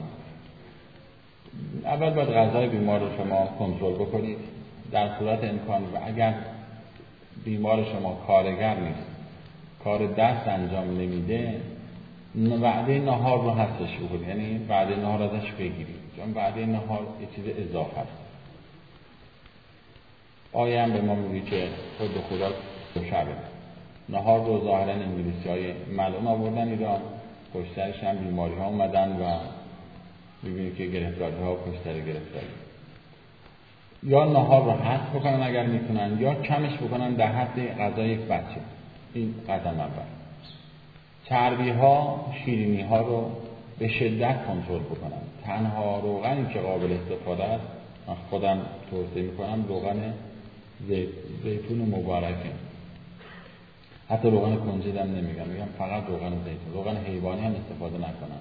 اول باید غذای بیمار رو شما کنترل بکنید. در صورت امکان و اگر بیمار شما کارگر نیست، کار دست انجام نمیده، وعده نهار رو حذفش بکنید، یعنی وعده نهار ازش بگیرید، چون وعده نهار یه چیز اضافه است. آیه هم به ما میگه که خود خدا شبه نهار رو ظاهرا انگلیسی‌های معلوم آوردن ایران، پشترش هم بیماری ها اومدن و میبینید که گرفتاری ها و پشتر گرفتاری. یا نهار رو حذف بکنن اگر میتونن، یا کمش بکنن در حد غذای یک بچه. این قدم اول. چربی ها، شیرینی ها رو به شدت کنترل بکنن. تنها روغنی که قابل استفاده است، من خودم توصیه میکنم روغن زیتون مبارکه. حتی روغن کنجد هم نمیگم، میگم فقط روغن زیتون. روغن حیوانی هم استفاده نکنن.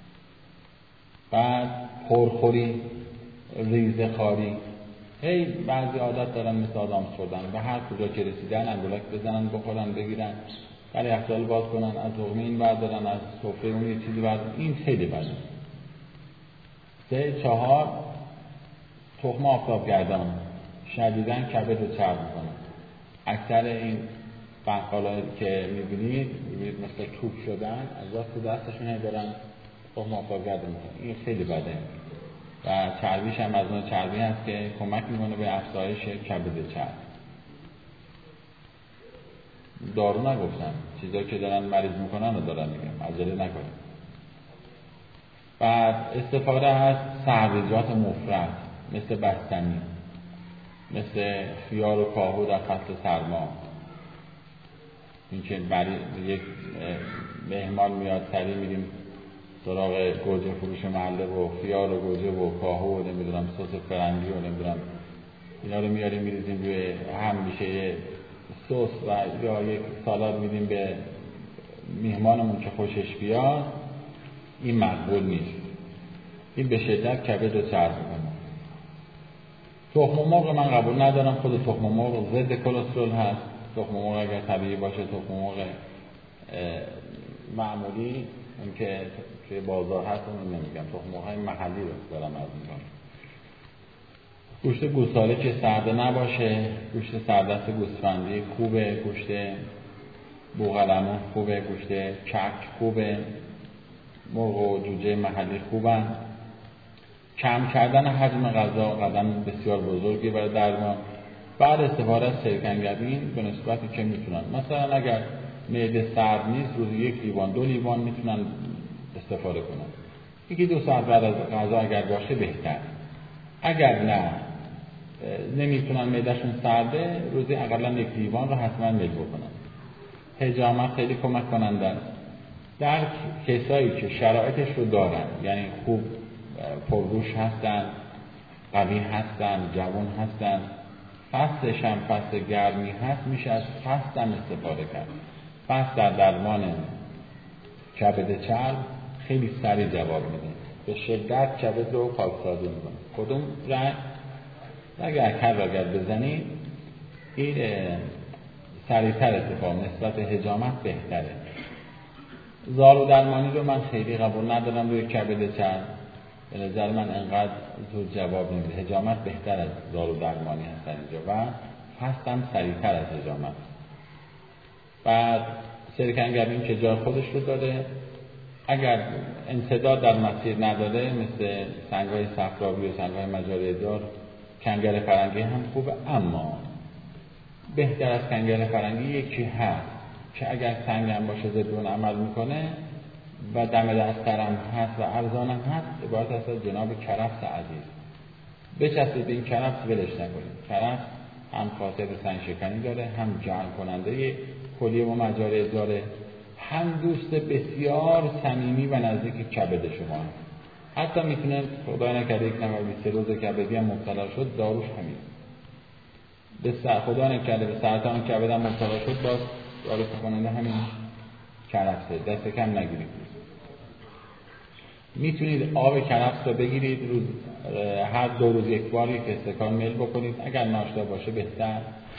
بعد پرخوری، ریزه خاری. بعضی عادت دارن مثل آدم خوردن، به هر کجا که رسیدن انگولک بزنن، بخورن، بگیرن، برای یخچال باز کنن، از لقمه این بردارن، از سفره اون یه چیزی بردارن. این خیلی بده. 3 4 تخم آفتاب گردان شدیداً کبد رو چرب میکنه. اکثر این بقالایی که میبینید مثل توپ شدن، از راست دستشون دارن تخم آفتاب گردان میکنن. این خیلی بده و چربیش هم از اون چربی هست که کمک میکنه به افزایش کبد چرب. دارو نگفتم، چیزایی که دارن مریض میکنن رو دارن میگم، عجله نکنید. بعد استفاده از سبزیجات مفرد مثل بستنی، مثل خیار و کاهو در فصل سرما. اینکه برای یک مهمان میاد سریع میریم سراغ گوجه فروش محله و خیار و گوجه و کاهو و نمیدونم سس فرنگی و نمیدونم اینا رو میاریم میریزیم روی هم میشه سس و یا یک سالاد میدیم به میهمانمون که خوشش بیاد. این مقبول نیست. این به شدت کبد رو چرب میکنه. تخم مرغ من قبول ندارم. خود تخم مرغ ضد کلسترول هست. تخم مرغ اگر طبیعی باشه، تخم مرغ معمولی اون که توی بازار هست اون نمیگم، تخم مرغ‌های محلی رو دارم از میگم. گوشت گوساله که سرده نباشه، گوشت سردست گوسفندی خوبه، گوشت بوقلمون خوبه، گوشت کک خوبه، مرغ و جوجه محلی خوبن. کم کردن حجم غذا قدم بسیار بزرگی برای درمان. بعد استفاده از سرکنگبین به نسبتی که میتونن، مثلا اگر معده سرد نیست روزی 1 لیوان 2 لیوان میتونن استفاده کنن. 1-2 ساعت بعد از غذا اگر باشه بهتر. اگر نه نمیتونن معدهشون سرده، روزی اقلا 1 لیوان رو حتما میل بکنن. حجامت خیلی کمک کننده است. در کسایی که شرایطش رو دارن، یعنی خوب پرگوش هستن، قوی هستن، جوان هستن، فصلش هم فصل گرمی هست، میشه از فصل هم استفاده کرد. فصل در درمان کبد چرب خیلی سریع جواب میده، به شدت کبد رو پاکسازی میکنه. کدوم رنگ؟ اگر بزنید این سریعتر اتفاق نسبت حجامت بهتره. زالو درمانی رو من خیلی قبول ندارم روی کبد چرب. به نظر من انقدر زود جواب نمیده. حجامت بهتر از زالو درمانی هستن اینجا و فصل هم سریعتر از حجامت. بعد سرکنگبین که جای خودش رو داره. اگر انسداد در مسیر نداره مثل سنگ‌های صفراوی و سنگ‌های مجاری دار، کنگر فرنگی هم خوبه. اما بهتر از کنگر فرنگی یکی هست که اگر سنگ هم باشه ضد عمل میکنه و دم دست‌تر هم هست و ارزان هم هست، عبارت است از جناب کرفس عزیز. بچسبید به این کرفس، ولش نکنید. کرفس هم خاطر سنگ شکنی داره، هم جمع کننده کلیه و مجاری داره، هم دوست بسیار صمیمی و نزدیک کبد شما هست. حتی میتونه خدا نکرده یک نفر 20 روز کبدی هم مبتلا شد، داروش همین. به خدا نکرده به سرطان کبد هم مبتلا شد، باز دارو کننده همین کرفسه. دست کم نگیرید. میتونید آب کرفس رو بگیرید، روز هر 2 روز 1 بار یک استکان میل بکنید. اگر ناشتا باشه بهتر.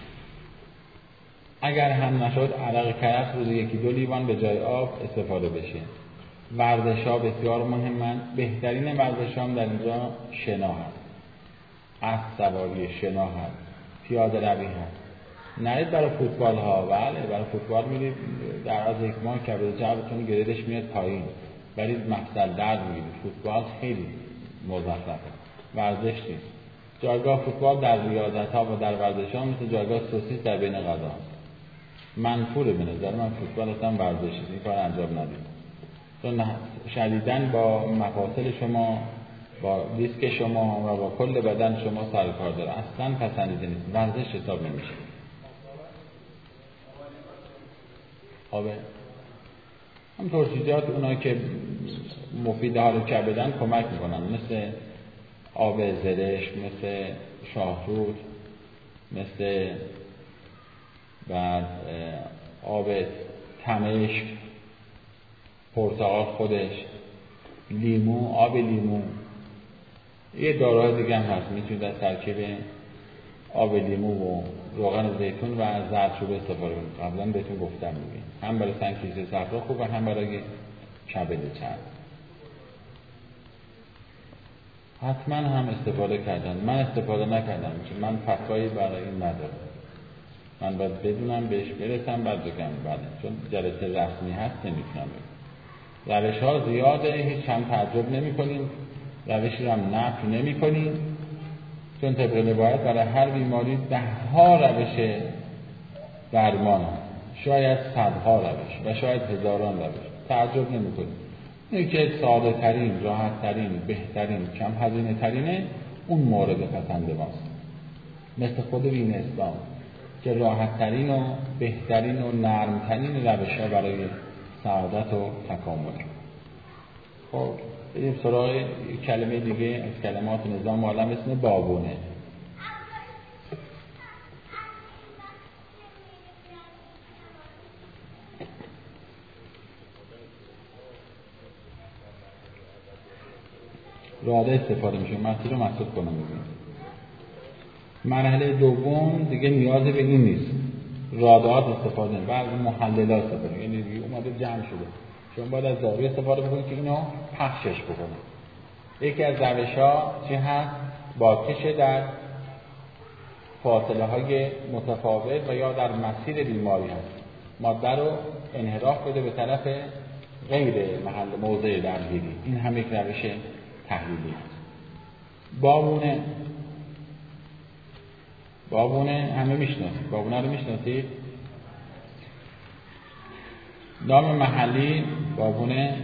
اگر هم نشد عرق کرفس روز 1-2 لیوان به جای آب استفاده بشه. ورزش‌ها بسیار مهمن. بهترین ورزش‌ها در اینجا شنا هست، اسب سواری، شنا هست، پیاده روی هست. نرید برای فوتبال ها. بله برای فوتبال میرید، در از 1 ماه کبد چربتون گریدش میاد پایین، برید مفصل درد میگیرید. فوتبال خیلی مزخرفه، ورزش نیست. جایگاه فوتبال در ریاضت ها و در ورزش ها مثل جایگاه سوسیس در بین غذا هست. منفوره به نظر من فوتبال اصلا ورزش نیست. این کار انجام ندید، چون شدیداً با مفاصل شما، با دیسک شما و با کل بدن شما سر کار داره. اصلا پسندیده نیست، ورزش حساب نمیشه. آبه هم ترشیجات اونایی که مفید حال کبدن کمک میکنن، مثل آب زرشک، مثل شاهرود، مثل بعد آب تمشک، پرتقال خودش، لیمو، آب لیمو. یه داروهای دیگه هم هست میتونید از ترکیب آب لیمو و روغن زیتون و زردچوبه استفاده کنید. قبلا بهتون گفتم دیگه، هم برای سنگ‌کیسه صفرا خوبه، هم برای کبد چرب. حتما هم استفاده کردن. من استفاده نکردم چون من فتوایی برای این ندارم. من باید بدونم بهش برسم بعد بگم. بله چون جلسه رسمی هست نمیتونم بگم. روش ها زیاده، هیچ هم تعجب نمی کنیم، روشی رو هم نفی نمی کنیم، چون طبق روایت برای هر بیماری 10 روش درمان هست، شاید 100 روش و شاید هزاران روش. تعجب نمی کنیم. اینه که ساده ترین، راحت ترین، بهترین، کم هزینه ترینه، اون مورد پسند ماست. مثل خود دین اسلام که راحت ترین و بهترین و نرم ترین روش ها برای سعادت و تکامل. خب بریم سراغ کلمه دیگه از کلمات نظام عالم، اسم بابونه. راده استفاده میشه، مسیر رو مسدود کنم ببینیم. مرحله دوم دیگه نیازی به این نیست، رادهات استفاده نمید، بعد محللات استفاده، یعنی دیگه اومده جمع شده، چون باید از داروی استفاده بکنید که اینو پخشش بکنه. یکی از روش‌ها چی هست؟ باکش در فاصله های متفاوت و یا در مسیر بیماری هست، ماده رو انحراف بده به طرف غیر محل موضع درگیری. این هم یک روش تحلیلی هست. بابونه همه میشناسید، بابونه رو میشناسید؟ نام محلی بابونه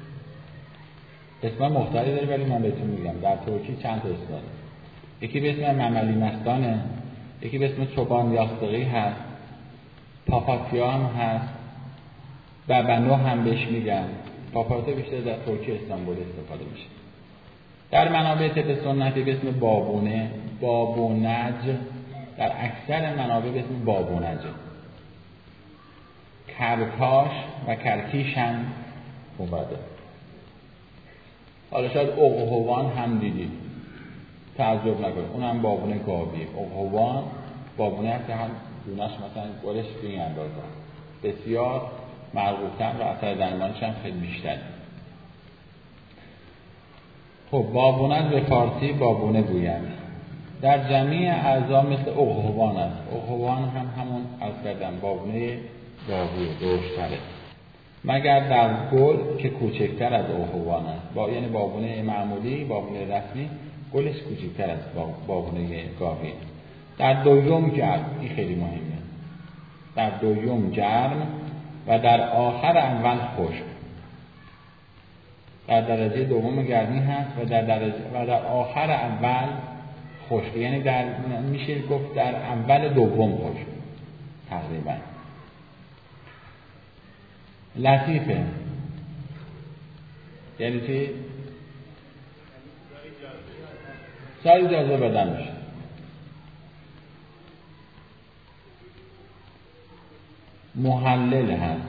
اسم مختلفی داره، ولی من بهتون میگم در ترکی چند تا اسم داره. یکی به اسم مملی مستانه، یکی به اسم چوبان یاستقی هست، پاپاتیا هم هست، ببنو هم بهش میگن. پاپاتیا بیشتر در ترکی استانبول استفاده میشه. در منابع طب سنتی به اسم بابونه، بابونج، در اکثر منابع به اسم بابونجه. کرکاش و کرکیش هم اومده. حالا شاید اقهوان هم دیدید، تعجب نکنید، اون هم بابونه گاویه. اقهوان بابونه هست که هم دونش مثلا گلش به این اندازه بسیار مرغوب‌تر و اثر درمانش هم خیلی بیشتره. خب بابونه به فارسی بابونه گویند. در جمعی اعضا مثل اقهوان است. اقهوان هم همون از کردن بابونه گاویه، درشتره، مگر در گل که کوچکتر از اقهوان است. یعنی بابونه معمولی، بابونه رسمی، گلش کوچکتر از بابونه گاوی. در دوم گرم، این خیلی مهمه، در دوم گرم و در آخر اول خشک. در درجه دوم گرمی هست و در آخر اول خشک، یعنی میشه گفت در اول دوم خشک تقریبا. لطیفه یعنی چی؟ سال اجازه بدن میشه. محلل هست،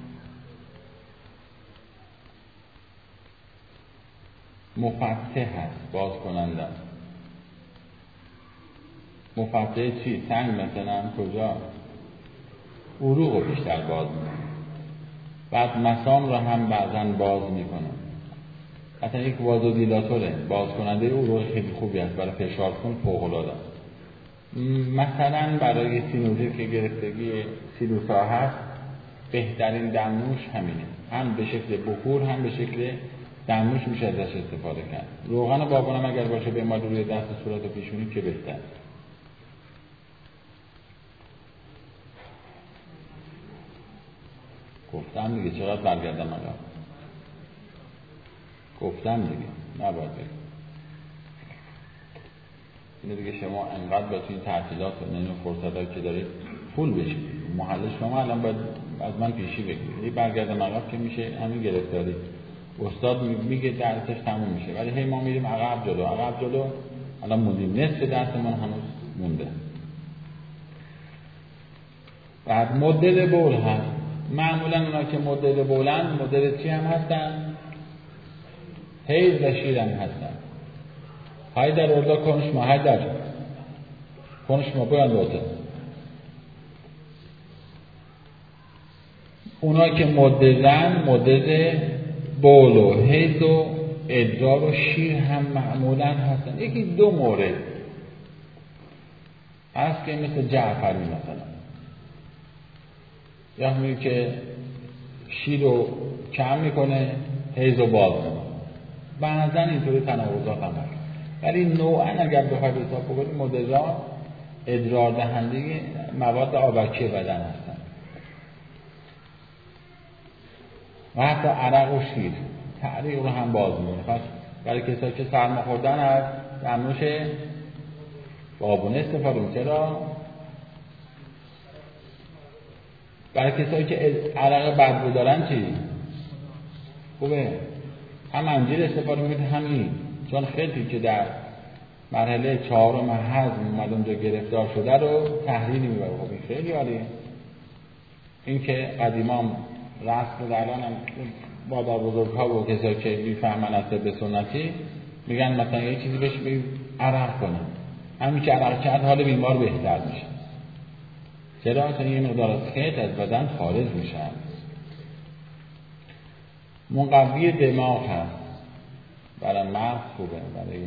مفتح هست، باز کننده است. مفتح چی؟ سنگ مثلا کجا؟ عروق رو بیشتر باز میکنه، بعد مسام رو هم بعضا باز میکنه. اصلا یک وازودیلاتوره، باز کننده عروق خیلی خوبی است، برای فشار خون فوق العاده است. مثلا برای سینوزیت که گرفتگی سینوسا هست، بهترین دمنوش همینه، هم به شکل بخور هم به شکل دمنوش میشه ازش استفاده کرد. روغن بابونم اگر باشه به ما روی دست، صورت و پیشونی که بهتر. گفتم دیگه، چقدر برگردم آقا، گفتم دیگه، نباید بگم اینه دیگه. شما انقدر با توی تعطیلات و نیم فرصتایی که دارید فول بشید، محل شما الان باید از من پیشی بگیرید. یه برگردم عقب که میشه همین گرفتاری. استاد میگه درسش تموم میشه، ولی هی ما میریم عقب جلو. الان موندیم، نصف درسمون هنوز مونده. بعد مدل بول هست. معمولا اونا که مدل بولن، مدل چی هم هستن؟ حیض و شیر هم هستن. Haydar orada konuşma, Haydar. Konuşma, bu yanda otur. اونا که مددن، مدد بول و حیض و ادرار و شیر هم معمولا هستن. یکی دو مورد هست که مثل جعفری مثلا، یا همین که شیر رو کم میکنه، حیض رو باز میکنه. بعضا اینطوری تناقضات هم هست، ولی نوعا اگر بخواید حساب بکنید مددها ادرار دهنده مواد آبکی بدن هستن و حتی عرق و شیر. تعریق رو هم باز می‌کنه. پس برای کسایی که سرما خوردن از دمنوش بابونه استفاده می‌کنه. چرا؟ برای کسایی که عرق بدبو دارن چی؟ خوبه. هم انجیر استفاده می‌کنه هم این. چون خیلی که در مرحله 4 هضم اومد اونجا گرفتار شده رو تحلیلی می‌بره. خب این خیلی عالیه. این که قدیما رسم بود، الان هم مادر بزرگ‌ها و کسایی که می‌فهمن از طب سنتی میگن مثلا یه چیزی بهش بگید عرق کنه. همین که عرق کرد حال بیمار بهتر میشه. چرا؟ چون یه مقدار از خیط از بدن خارج میشه. مقوی دماغ هست، برای مغز خوبه، برای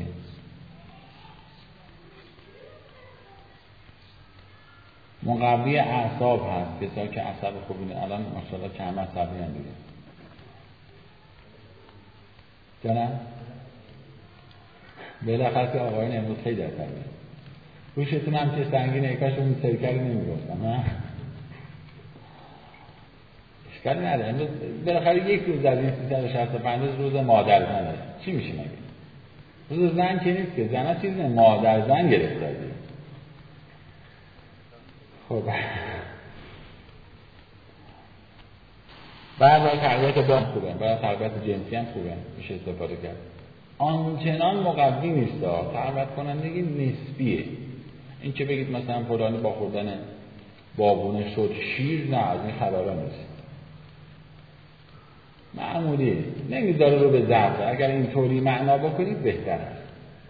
مقوی اعصاب هست، کسایی که اعصاب خوبی نه الان ماشاءالله کم عصبی هم دیگه جانم بالاخره که آقایان امروز خیلی عصبی روشتون هم که سنگینه کاش اون سرکری نمیگفتم نه اشکال نداره. امروز بالاخره یک روز از این 365 روز مادر زنه. چی میشه مگه؟ روز زن که نیست که زن چیز مادر زن گرفته دیگه. خب برای تربیت بان خوبه، برای تربیت جنسی هم خوبه، میشه استفاده کرد. آنچنان مقوی نیست، تربیت کنندگی نسبیه. این که بگید مثلا فلانی با خوردن بابونه شد شیر، نه از این خبرها نیست. معمولیه، نمیذاره رو به ضربه. اگر اینطوری معنا بکنید بهتر است.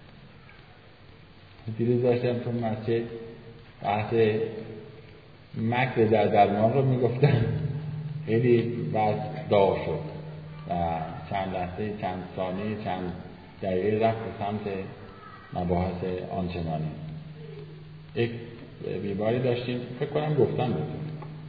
دیروز داشتم تو مسجد بحث مکر در درمان رو میگفتن، خیلی بحث داغ شد و چند لحظه، چند ثانیه، چند دقیقه رفت به سمت مباحث آنچنانی. یک بیماری داشتیم، فکر کنم گفتم بودیم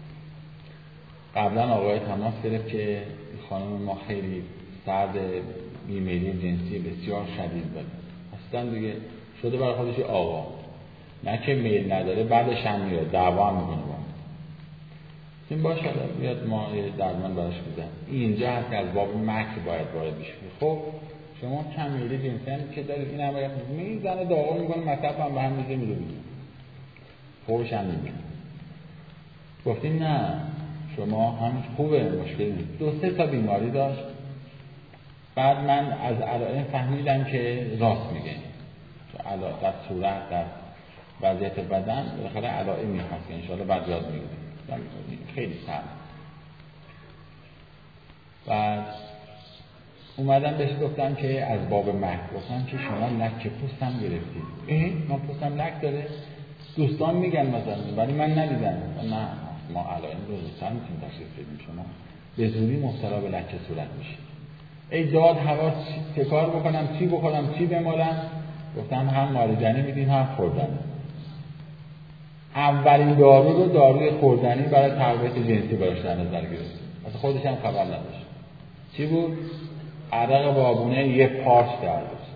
قبلا آقای تماس گرفت که خانم ما خیلی سرد بیمیلی جنسی بسیار شدید داره، اصلا دیگه شده برای خودش آقا، نه که میل نداره، بعدش هم میاد دعوا میکنه با این باشه میاد ما درمان براش میدن. اینجا هست که از باب مکر باید وارد بشه. خب شما کم میلی جنسی هم که دارید این هم باید میزنه دعوا میکنه، مطلب هم به هم میزه میره میگه خوبش هم میگه. گفتیم نه شما هم خوبه، مشکل نیست. 2-3 تا بیماری داشت. بعد من از علائم فهمیدم که راست میگه، در صورت در وضعیت بدن بالاخره علائمی هست که انشاءالله بعد یاد میگیریم. خیلی سخت. بعد اومدم بهش گفتم که از باب مکر، گفتم که شما لک پوستم گرفتید. من پوستم لک داره؟ دوستان میگن مثلا ولی من ندیدم. نه ما علائم رو زودتر میتونیم تشخیص بدیم، شما به زوری مبتلا به لک صورت میشید. ای داد هوا چه کار بکنم، چی بخورم، چی بمالم؟ گفتم هم ماریجانی میدین هم خوردن. اولین دارو رو داروی خوردنی برای تقویت جنسی براش در نظر گرفت. اصلا خودش هم خبر نداشت. چی بود؟ عرق بابونه یه پارچ در داشت.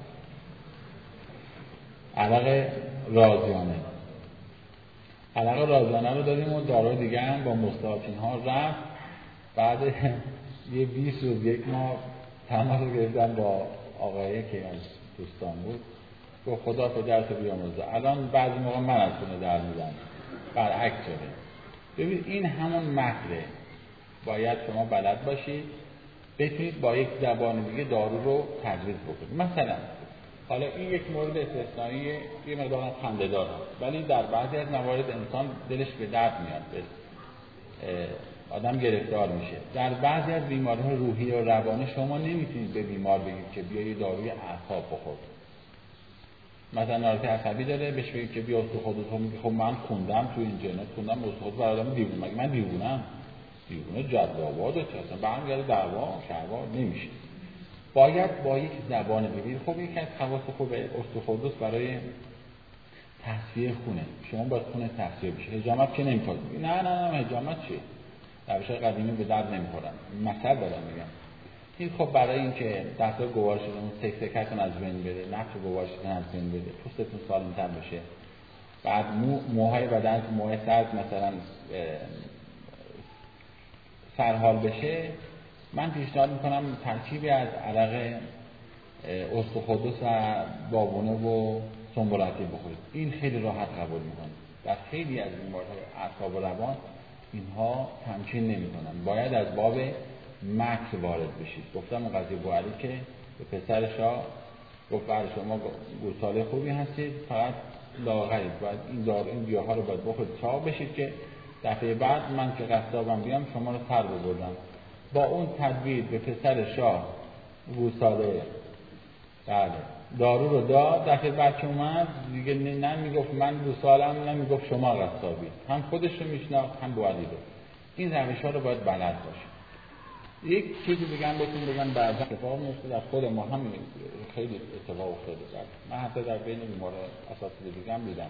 عرق رازیانه. عرق رازیانه رو دادیم و داروی دیگه هم با مستاپین ها رفت. بعد یه 20 روز 1 ماه تماس گرفتم با آقایی که از دوستان بود. گفت خدا پدرتو بیامرزه. الان بعضی موقع من از خونه در میزنم. برعکس شده. ببین این همون مکره. باید شما بلد باشید بتونید با یک زبان دیگه دارو رو تجویز بکنید. مثلا حالا این یک مورد استثنائیه، یه مقدار خنده‌دار هست، ولی در بعضی از موارد انسان دلش به درد میاد، آدم گرفتار میشه. در بعضی از بیماری‌های روحی و روانی شما نمیتونید به بیمار بگید که بیا یه داروی اعصاب بخور. مثلا نارت عصبی داره، بهش بگید که بیا استخوان‌ها، میگه خب من خوندم تو این جنت خوندم استخوان برای آدم دیوونه. مگه من دیوونم؟ دیوونه جذاباته، اصلا برمیگرده دعوا شعوا نمیشه. باید با یک زبان بگید. خب یک از خواص خوب استخوان برای تصفیه خونه، شما باید خونه تصفیه بشه. حجامت که نمی‌کنه. نه حجامت چیه؟ روش‌های قدیمی به درد نمی‌خورن. مثلا دارم میگم این خب برای اینکه دستگاه گوارشتون سکتون از بین بره، نفس گوارشتون از بین بره، پوستتون سالم‌تر بشه، بعد موهای بدنتون، موهای سرد مثلا سرحال بشه، من پیشنهاد میکنم ترکیبی از عرق استخوان‌دوس و بابونه و سنبلاتی بخورید. این خیلی راحت قبول میکنه. در خیلی از بیماری‌های اعصاب و روان اینها تمکین نمیکنن. باید از باب مکس وارد بشید. گفتم اون قضیه با علی که به پسرش گفت برای شما گوساله خوبی هستید، فقط لاغرید، باید این دارو این گیاها رو باید بخورید چاق بشید که دفعه بعد من که قصابم بیام شما رو سر ببردم. با اون تدبیر به پسر شاه گوساله بله دارو رو داد. دفعه بعد که اومد دیگه نه میگفت من گوسالم، نه میگفت شما قصابی، هم خودش رو میشناخت هم با علی رو. این روش‌ها رو باید بلد باشید. یک چیزی بگم بهتون بعضا اتفاق میفته در خود ما هم خیلی اتفاق افتاده. من حتی در بین بیمار اساسی دیگم دیدم.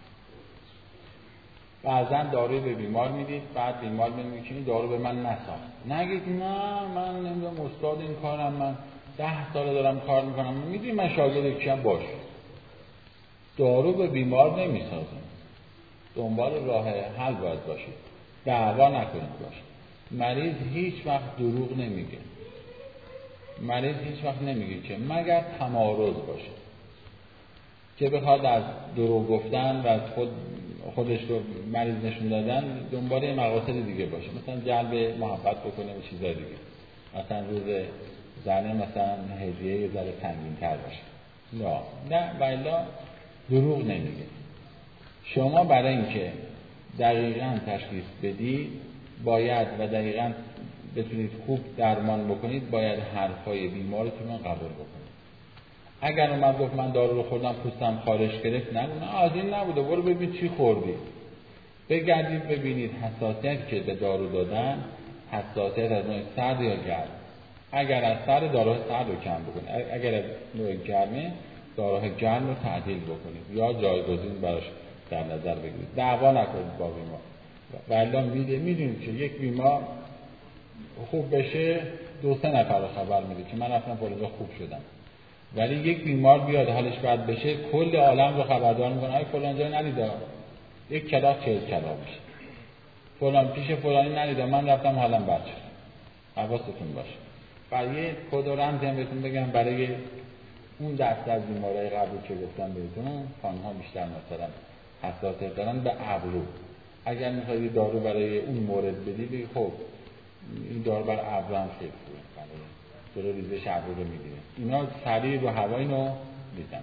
بعضا داروی به بیمار میدید، بعد بیمار میگه این دارو به من نساخت. نگید نه من نمیدونم استاد این کارم، من 10 سال دارم کار میکنم. میدونی من شاگرد کیم باش. دارو به بیمار نمیسازه. دنبال راه حل باید باشید. دعوا نکنید باشه. مریض هیچ وقت دروغ نمیگه. مریض هیچ وقت نمیگه که مگر تمارض باشه که بخواد از دروغ گفتن و از خودش رو مریض نشون دادن دنبال مقاصد دیگه باشه، مثلا جلب محبت بکنه و چیزای دیگه، مثلا روز زنه مثلا هدیه یه ذره سنگین‌تر باشه. نه والا دروغ نمیگه. شما برای اینکه دقیقاً تشخیص بدید باید و دقیقاً بتونید خوب درمان بکنید، باید حرفای بیمارتون رو قبول بکنید. اگر اومد گفت من دارو رو خوردم پوستم خارش گرفت، نه از این نبوده، برو ببین چی خوردی. بگردید ببینید حساسیت که به دارو دادن حساسیت از نوع سرد یا گرم. اگر از سرد داروهای سرد رو کم بکنید، اگر از نوع گرمه داروهای گرم رو تعدیل بکنید یا جایگزین براش در نظر بگیرید. دعوا نکنید با بیمار. والا میدونید که یک بیمار خوب بشه 2-3 نفر رو خبر میده که من رفتم فلان خوب شدم، ولی یک بیمار بیاد حالش بد بشه کل عالم رو خبردار میکنه ای فلان جای ندیدم، یک کلاغ 40 کلاغ میشه، فلان پیش فلانی ندیدم من رفتم حالم بد شد. حواستون باشه. برای کد و رمز هم بهتون بگم، برای اون دسته از بیماری‌های قبلی که گفتم بهتون، خانم‌ها بیشتر مثلا حساسیت دارن به ابرو. اگر می‌خواید دارو برای اون مورد بدید بگید خب این دارو برای ابرو هم خیلی خوبه، برای ریزش ابرو رو می‌گیره. اینا سریع رو هوا اینو میزنن.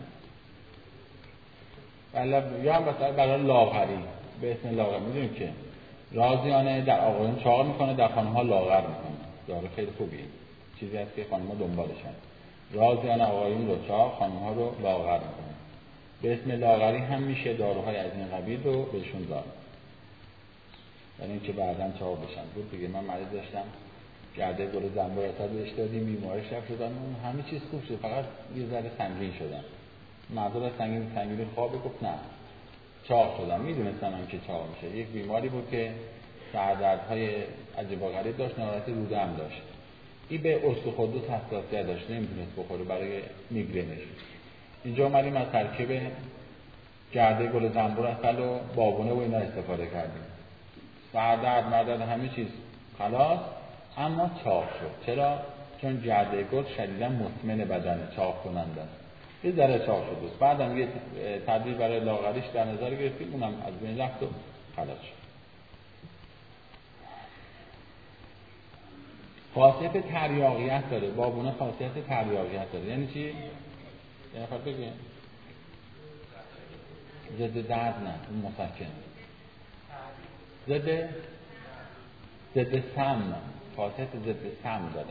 یا مثلا برای لاغری به اسم لاغر می‌دونید که رازیانه در آقایون چاق می‌کنه، در خانم‌ها لاغر می‌کنه. دارو خیلی خوبیه. چیزی هست که خانم‌ها دنبالشن. رازیانه آقایون رو چاق، خانم‌ها رو لاغر می‌کنه. به اسم لاغری هم میشه داروهای از این قبیل رو بهشون داد. یعنی اینکه بعداً چاق بشن. بود دیگه من مریض داشتم گرده گل زنبور اصلا بهش دادیم، بیمارش رفت شدن، همه چیز خوب شد، فقط یه ذره سنگین شدن. معذور سنگین خوابه، گفت نه چاق شدم. میدونستم من که چاق میشه. یک بیماری بود که سردردهای عجیب و غریب داشت، ناراحتی روده هم داشت. این به استخوان‌دوس حساسیت داشت، نمیتونست بخوره برای میگرنش. اینجا اومدیم از ترکیب گرده گل زنبور اصل و بابونه و اینا استفاده کردیم. سردرد مردرد همه چیز خلاص، اما چاق شد. چرا؟ چون گرده گل شدیداً مسمن بدن، چاق کننده است. یه ذره چاق شد. بعدم یه تدبیر برای لاغریش در نظر گرفتیم، اونم از بین رفت و خلاص شد. خاصیت تریاقیت داره. بابونه خاصیت تریاقیت داره. یعنی چی؟ یعنی خواهد بگیم ضد درد نه، اون مسکن. ضد سم، خاصیت ضد سم داره.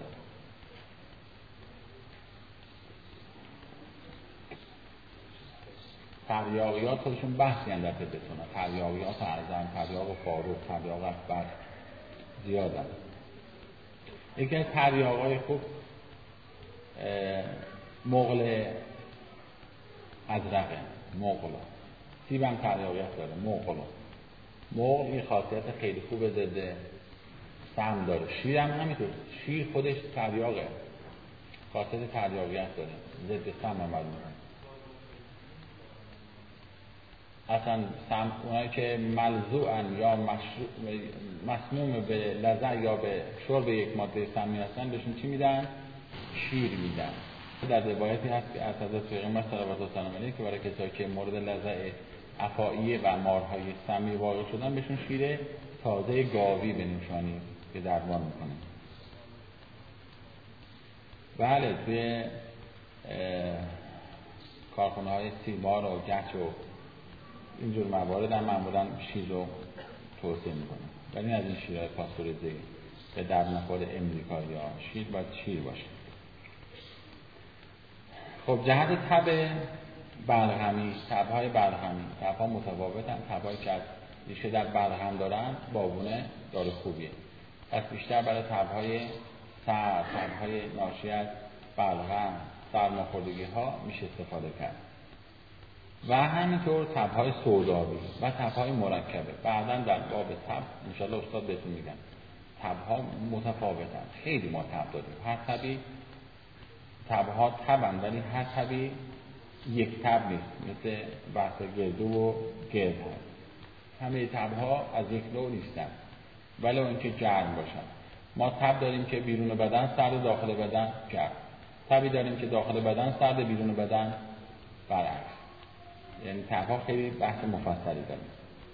تریاقیات خودشون بحثی هم در طبتونه. تریاقیات اعظم، تریاق فاروق، تریاق اکبر زیادن. یکی از تریاقای خوب مغل ازرقه، مغل. سیب هم تریاقیت داره، مغل این خاصیت خیلی خوب ضد سم داره. شیر هم همینطور، شیر خودش تریاقه، خاصیت تریاقیت داره، ضد سم عمل میکنه. اصلا اونایی که ملزوعن یا مسموم به لذع یا به شرب یک ماده سمی هستن بهشون چی میدن؟ شیر میدن. در روایتی هست که از حضرت پیغمبر صلوات الله علیه و آله که برای کسایی که مورد لذع افاعی و مارهای سمی واقع شدن بهشون شیر تازه گاوی بنوشانی که درمان میکنه. بله توی کارخانه های سیمار و گچ و اینجور موارد هم معمولا شیر رو توصیه میکنه، ولی از این شیرهای پاستوریزه به در نخور امریکایی ها شیر باید شیر باشه. خب جهت تب بلغمی، تب‌های بلغمی، تب‌ها متفاوتن. تب‌هایی که از ریشه در بلغم دارن بابونه دارو خوبیه، پس بیشتر برای تب‌های سر، تب‌های ناشی از بلغم، سرماخوردگی ها میشه استفاده کرد و همینطور تب‌های سوداوی و تب‌های مرکبه. بعداً در باب تب انشاءالله استاد بهتون میگن تب‌ها متفاوتن. خیلی ما تب داریم، هر تبی تب‌ها تبن ولی هر تبی یک تب نیست، مثل بحث گردو و گرد هست. همه تب‌ها از یک نوع نیستن ولی اینکه گرم باشن. ما تب داریم که بیرون بدن سرد، داخل بدن گرم. تبی داریم که داخل بدن سرد، بیرون بدن برعکس. یعنی تب‌ها خیلی بحث مفصلی داریم.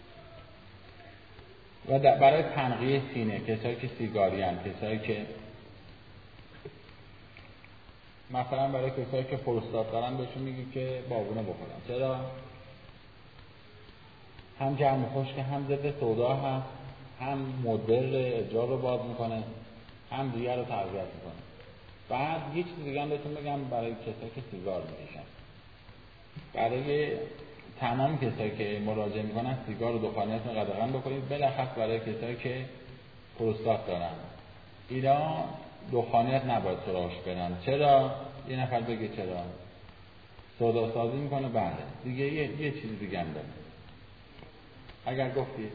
و برای تنقیه سینه، کسایی که سیگاری هستند، کسایی که مثلا برای کسایی که پروستات دارن بهشون میگی که بابونه بخورن. چرا؟ هم گرم و خشک، هم ضد سودا هست، هم مدر ادرار رو باز میکنه، هم دیگر رو تقویت میکنه. بعد هیچ چیز دیگه هم بهتون بگم برای کسایی که سیگار میکشن. برای تمام کسایی که مراجعه میکنن سیگار و دخانیاتون قدغن بکنید، بالاخص برای کسایی که پروستات دارن اینا دخانیات نباید سراغش برن. چرا؟ یه نفر بگه چرا؟ سودا سازی میکنه. بله دیگه یه چیز دیگه هم داره. اگر گفتید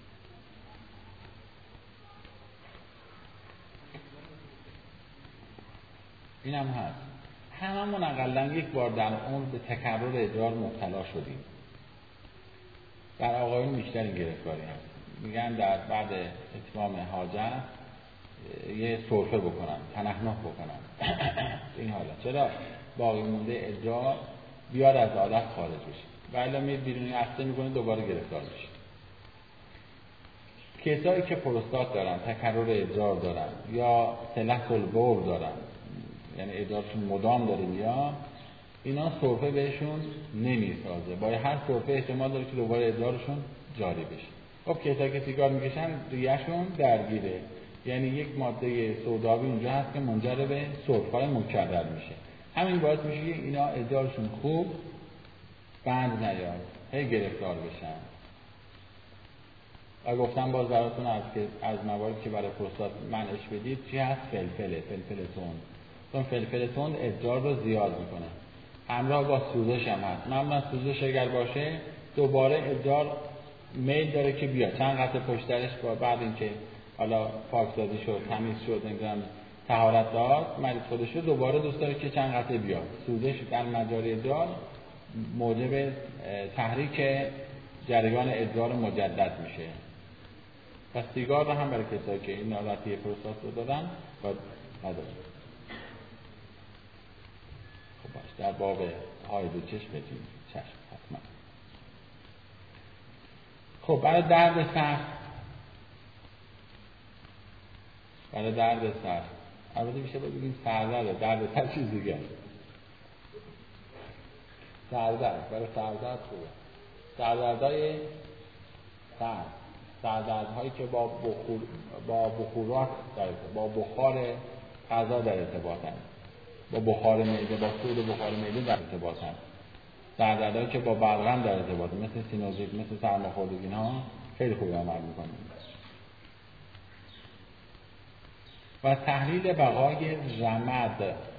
این هم هست. هممون اقلن یک بار در عمر به تکرر ادرار مبتلا شدیم. در آقایون بیشتر این گرفتاری هست. میگن در بعد اتمام حاجت یه سرفه بکنن، تنحنح بکنن. این حالا چرا باقی مونده ادرار بیاد از عادت خارج بشه و الا میاد بیرونی هسته میکنه دوباره گرفتار میشه. کسایی که پروستات دارن، تکرر ادرار دارن یا سلس البول دارن، یعنی ادرارشون مدام داره میاد، اینا سرفه بهشون نمیسازه. با هر سرفه احتمال داره که دوباره ادرارشون جاری بشه. خب کسایی که سیگار میکشن ریهشون درگیره، یعنی یک ماده سوداوی اونجا هست که منجر به سرفه‌های مکرر میشه. همین باعث میشه اینا ادرارشون خوب بند نیاد، هی گرفتار بشن. و گفتم باز براتون از مواردی که برای پروستات منعش بدید چی هست؟ فلفل تند. چون فلفل تند ادرار رو زیاد میکنه، همراه با سوزش هم هست. معمولا سوزش اگر باشه دوباره ادرار میل داره که بیاد چند قطعه پشترش، با بعد اینکه حالا پاکسازی شد، تمیز شد، نمیدونم طهارت داد، مریض خودش رو دوباره دوست داره که چند قطعه بیاد. سوزش در مجاری ادرار موجب تحریک جریان ادرار مجدد میشه. پس سیگار رو هم برای کسایی که این ناراحتی پروستات رو دادن باید ندارن. خب باش در باب آید و چشم بتونیم چشم حتما. خب برای درد سر البته میشه بگیم سردرد، درد سر چیز دیگه. سردرد برای سردرد خوبه. سردردهایی که با بخورات با بخار غذا در ارتباطن، با بخار معده، با سود بخار معده در ارتباطن. سردردهایی که با بلغم در ارتباطن، مثل سینوزیت، مثل سرماخوردگی ها خیلی خوب عمل میکنه. و تحلیل بقای رمد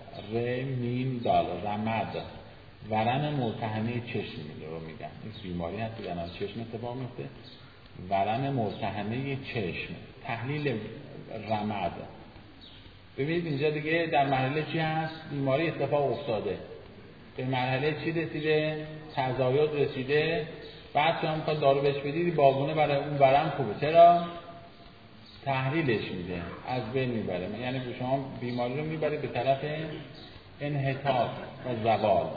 رمد ورم ملتهمه چشم رو میگن. این بیماری هست که الان چشم اتفاق میفته، ورم ملتهمه چشم. تحلیل رمد، ببینید اینجا دیگه در مرحله چی هست؟ بیماری اتفاق افتاده، به مرحله چی رسیده؟ تزاید رسیده بعد شما میخواد دارو بهش بدید، بابونه برای اون ورم خوبه. چرا؟ تحلیلش میده، از بین میبره. یعنی شما بیماری رو میبره به طرف انحطاط و زوال.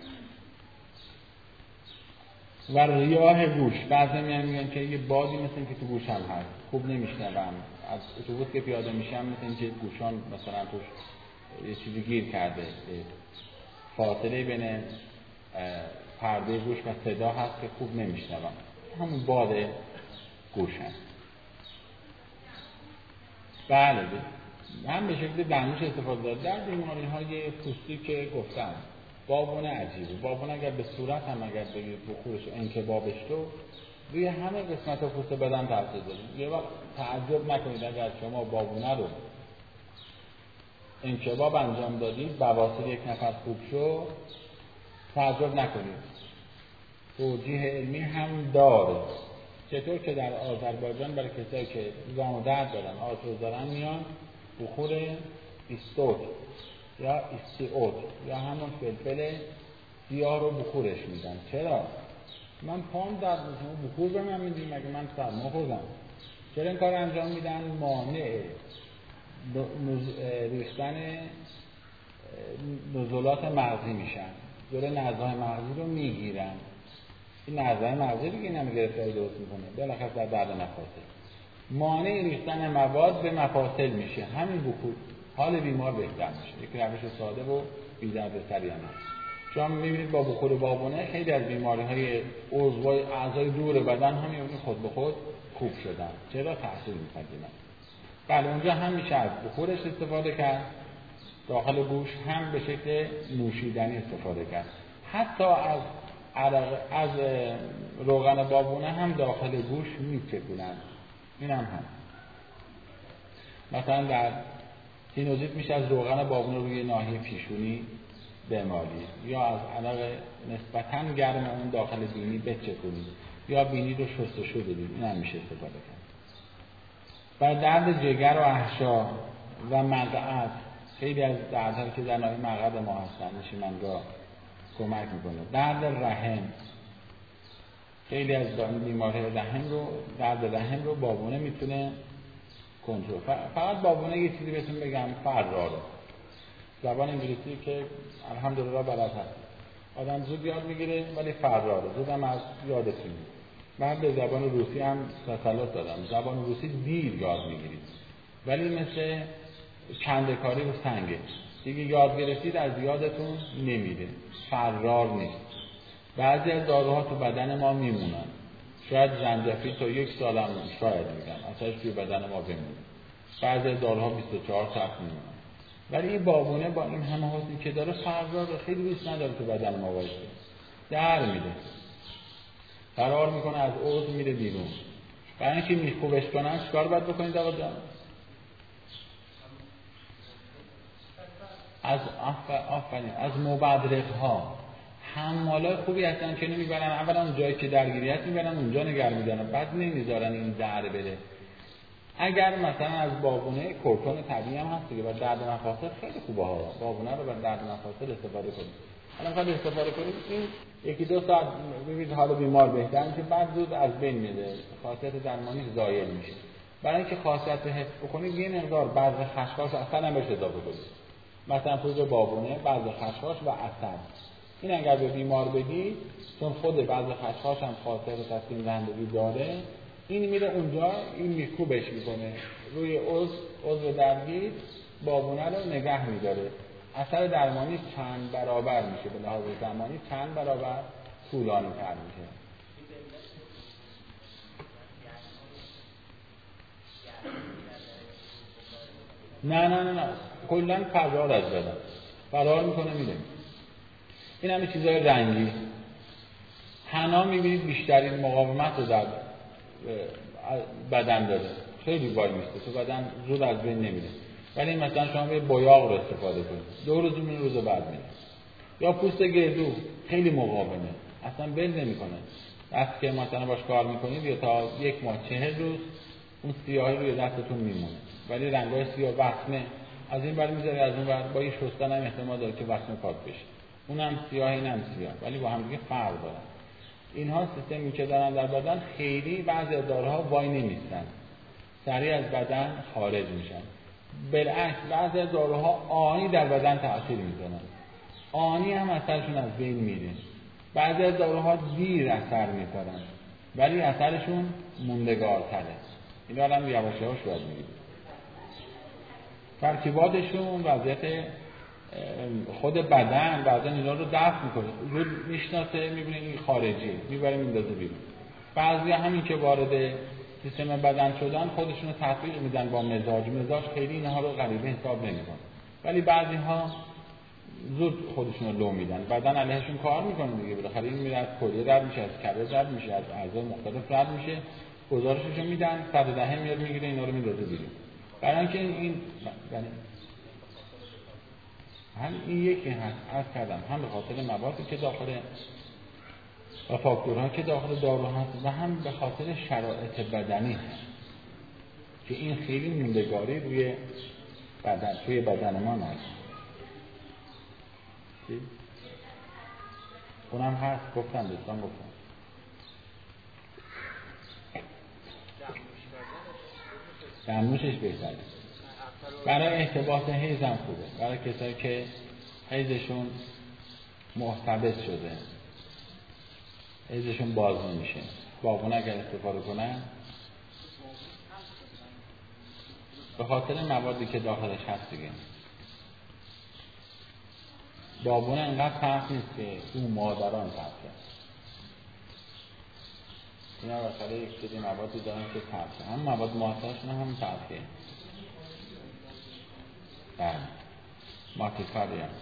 و ریاه گوش، بعضی میگن که یه بادی مثل که تو گوشم هست، خوب نمیشنوم، از اتوبوس که پیاده میشم مثل اینکه گوشان مثلا توش یه چیزی گیر کرده، فاصله بین پرده گوش و صدا هست که خوب نمیشنوم، همون باد گوش هست. بله، هم به شکل دمنوش استفاده داره در بیماری های پوستی که گفتم. بابونه عجیبه، بابونه اگر به صورت هم اگر بگید بخورش و انکبابش تو روی همه قسمت پوست بدن تاثیر داره. یه وقت تعجب نکنید اگر شما بابونه رو انکباب انجام دادید، بواسیر یک نفر خوب شد، تعجب نکنید، توجیه علمی هم داره. چطور که در آذربایجان برای کسایی که زان و درد دارن، آرتروز دارن، میان بخور ایستوت یا ایستیوت یا همون فلفل سیاه رو بخورش میدن. چرا؟ من پام درد میکنه، بخور به من میدیم، مگه من سرما خوردم؟ چرا این کار انجام میدن؟ مانع ریختن نزولات مغزی میشن، جلوی نزل‌های مغزی رو میگیرن. این نزل‌های مغزی دیگه نمی گرفتاری درست میکنه، بالاخره در درد مفاصل مانع ریختن مواد به مفاصل میشه. همین بخور حال بیمار بهتر میشه. یک روش ساده و بی دردسری هم هست. شما میبینید با بخور بابونه خیلی از بیماری‌های عضوای اعضای دور بدن هم خود به خود خوب شدن. چرا؟ تأثیر می‌پذیرن. بله، اونجا هم میشه از بخورش استفاده کرد، داخل گوش هم به شکل نوشیدنی استفاده کرد. حتی از روغن بابونه هم داخل گوش میچکونن. این هم هست. مثلا در سینوزیت میشه از روغن بابونه روی ناحیه پیشونی بمالید، یا از عرق نسبتاً گرم اون داخل بینی بچکونید، یا بینی رو شستشو بدید. این هم میشه استفاده کرد. برای درد جگر و احشا و مقعد، خیلی از دردهایی که در ناحیه مقعد ما هستن نشیمنگاه کمک میکنه. درد رحم، خیلی از بیماری درد رحم رو بابونه میتونه کنترل. فقط بابونه یه چیزی بهتون بگم، فراره. زبان انگلیسی که الحمدلله بلد هست، آدم زود یاد میگیره، ولی فراره، زود هم از یادتون میره. من به زبان روسی هم تسلط دادم، زبان روسی دیر یاد میگیرید، ولی مثل چندکاری و سنگه، دیگه یاد گرفتید از یادتون نمیره، فرار نیست. بعضی از داروها تو بدن ما میمونن، شاید زنجفیل تا 1 سال هم شاید میگم اصلاش توی بدن ما بمونه، بعضی از داروها 24 ساعت میمونن. ولی این بابونه با این همه حسنی که داره فرار خیلی دوست نداره تو بدن ما باشه، در میده، فرار میکنه، از عضو میره بیرون. برای اینکه میخوبش کنن چیکار باید بکنید آقا جان؟ از مبدرق ها، حمالای خوبی هستن که نمیبرن، اولا اون جایی که درگیری هست میبرن اونجا نگه میدارن، بعد نمیذارن این در بره. اگر مثلا از بابونه کورتون طبیعی هم هست دیگه، برای درد مفاصل خیلی خوبه ها، بابونه رو برای درد مفاصل استفاده کنید. الان میخواد استفاده کنید، این 1-2 ساعت ببینید حال بیمار بهتر میشه، بعد زود از بین میره، خاصیت درمانی زایل میشه. برای اینکه خاصیت رو حفظ بکنید یه مقدار بعض خشخاش اصلا هم بهش اضافه کنید، مثلا پودر بابونه، بعض خشخاش و عسل. این اگر به بیمار بدید، چون خود بعض خشخاش هم خاصیت تسکین دهندگی داره، این میره اونجا، این میکوبش میکنه روی عضو درگیر، بابونه رو نگه میداره، اثر درمانی چند برابر میشه، به لحاظ زمانی چند برابر طولانی تر میشه. نه کلا فرار از بدن، فرار میکنه میره. این همه چیزای رنگی، حنا میبینید بیشترین مقاومت رو در بدن داره، خیلی وای میسته تو بدن، زود از بین نمیره. ولی مثلا شما یه بایاق رو استفاده کنید، 2 روز میمونه، روز بعد میره. یا پوست گردو خیلی مقاومه، اصلا بل نمیکنه، وقتی که مثلا باش کار میکنید یا تا 1 ماه 40 روز اون سیاهی روی دستتون میمونه، ولی رنگای سیاه وسمه از این بر میذاره، از اون بر با این شستن هم احتمال داره که وسمه پاک بشه، اونم سیاه اینم سیاه، ولی با هم دیگه فرق داره. اینها سیستمی که دارن در بدن خیلی بعضی از داروها وای نمیستن، سریع از بدن خارج میشن. بالعکس بعضی از داروها آنی در بدن تأثیر میکنن، آنی هم اثرشون از بین میره. بعضی از داروها دیر اثر میکنن ولی اثرشون موندگارتره. این هم یواش یواش باید میگیم. ترکیباتشون وضعیت خود بدن بعضا اینا رو دفع میکنه، وجود میشناسه، میبینه این خارجی، میبره میندازه بیرون. بعضی همین که وارد سیستم بدن شدن خودشون رو تطبیق میدن با مزاج خیلی اینها رو غریبه حساب نمیکنه، ولی بعضی ها زود خودشون رو لو میدن، بدن علیهشون کار میکنه دیگه. بالاخره این میره از کلیه رد میشه، از کبد رد میشه، از اعضای مختلف رد میشه، گزارششو میدن، 110 میاد میگیره اینا رو میندازه بیرون. برای اینکه این هم این یکی هست از کردم، هم به خاطر موادی که داخل و فاکتورها که داخل دارو هست و هم به خاطر شرایط بدنی هست که این خیلی موندگاری روی بدن، توی بدن ما هست. اونم هست، گفتم دوستان گفتم دمنوشش بهتره. برای احتباس حیض هم خوبه، برای کسایی که حیضشون محتبس شده، حیضشون باز نمیشه، بابون اگر استفاده کنن به خاطر موادی که داخلش هست دیگه. بابون انقدر تلخ نیست که اون مادران تلخه، اینا بالاخره یک سری موادی دارن که تلخه، هم مواد مؤثرشون هم تلخه. بله ماتیفاری هم.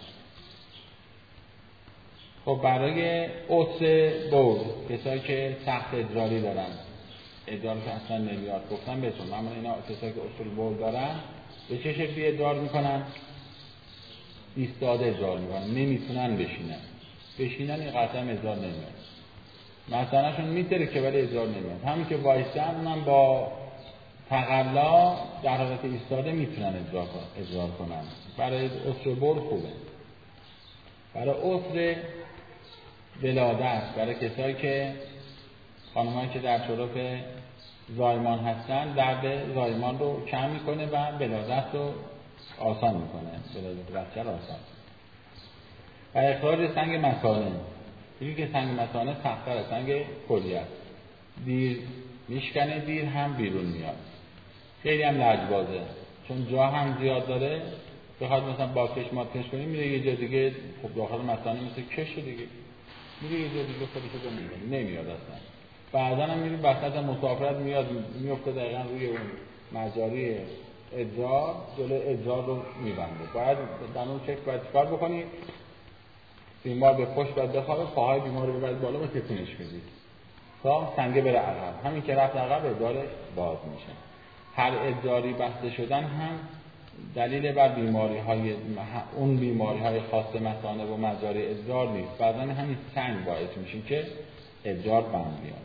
خب برای عسر بول، کسایی که سخت ادراری دارن، ادرار که اصلا نمیاد، گفتم بهتون معمولا اینا کسایی که عسر بول دارن به چه شکلی ادرار میکنن؟ ایستاده ادرار میکنن، نمیتونن بشینن این قطعا ادرار نمیاد. مثلا شون میتره که ولی ادرار نمیاد، همین که وایستن اونم با تقلا در حالت ایستاده میتونن ادرار کنن. برای عسر بول خوبه. برای عسر ولادت، برای کسایی که خانمایی که در شرف زایمان هستن، درد زایمان رو کم میکنه و ولادت رو آسان میکنه، ولادت بچه رو آسان. و اخراج سنگ مثانه، یکی که سنگ مثانه سخت‌تره، سنگ کلیه است، دیر میشکنه، دیر هم بیرون میاد، خیلی هم لجبازه، چون جا هم زیاد داره، بخواد مثلا با کش مات کش کنی میره یه جا دیگه، خب داخل مثانه مثل کش دیگه، میره یه جا دیگه خودشو میگه نمیاد اصلا. بعضا هم میریم وسط مسافرت میاد میفته دقیقا روی اون مجاری ادرار، جلو ادرار رو میبنده. باید در اون چک باید چکار بکنی؟ بیمار به پشت باید بخوابه، پاهای بیمار رو ببرید بالا و تکونش بدید تا سنگه بره عقب. همین که رفت عقب ادرارش باز میشه. هر ادراری بسته شدن هم دلیل بر اون بیماری های خاص مثانه و مجاری ادرار نیست، بعضا همین سنگ باعث میشه که ادرار بند بیاد.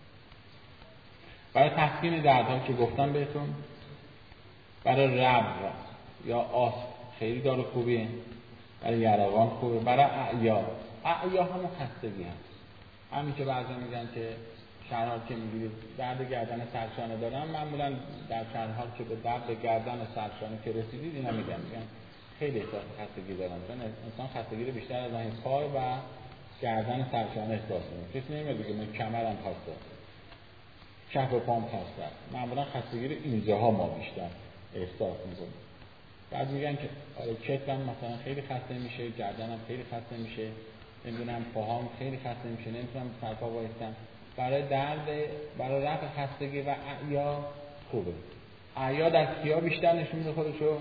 برای تسکین دردها که گفتم بهتون، برای ربر یا آسم خیلی دارو خوبیه، برای یرقان خوبه، برای اعیا همون خستگی هست. همین که بعضا میگن که شهرها که میگیرید درد گردن سرشانه دارن، معمولا در شهرها که به درد گردن سرشانه که رسیدید اینا میگن خیلی احساس خستگی دارن، چون انسان خستگی رو بیشتر از پای و گردن سرشانه احساس میکنه. کسی نمیاد بگه من کمرم خسته، کف و پام خسته. معمولا خستگی رو اینجاها ما بیشتر احساس میکنیم. بعد میگن که آره کتفم مثلا خیلی خسته میشه، گردنم خیلی خسته میشه، نمیدونم پاهام خیلی خسته میشه، نمیتونم سرپا وایستم. برای درد، برای رفع خستگی و اعیا خوبه. اعیا در کیا بیشتر نشون میده خودشو؟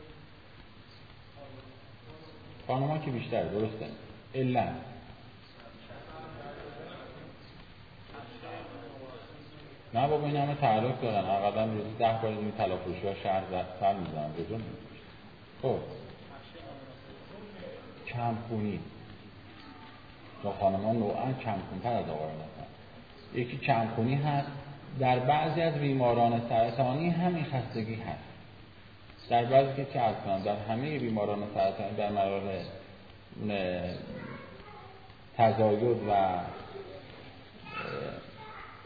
خانم‌ها که بیشتر، درسته. علت نه بابا این همه تعلق دارن، اقلا روزی 10 بار این تلافروشی ها شهر سر میزنن بزن. خب کمخونی با خانمان نوعا کمخونتر از آقایان هستن. یکی کمخونی هست، در بعضی از بیماران سرطانی همین خستگی هست، در بعضی که چه هستن، در همه بیماران سرطانی در مراحل تزاید و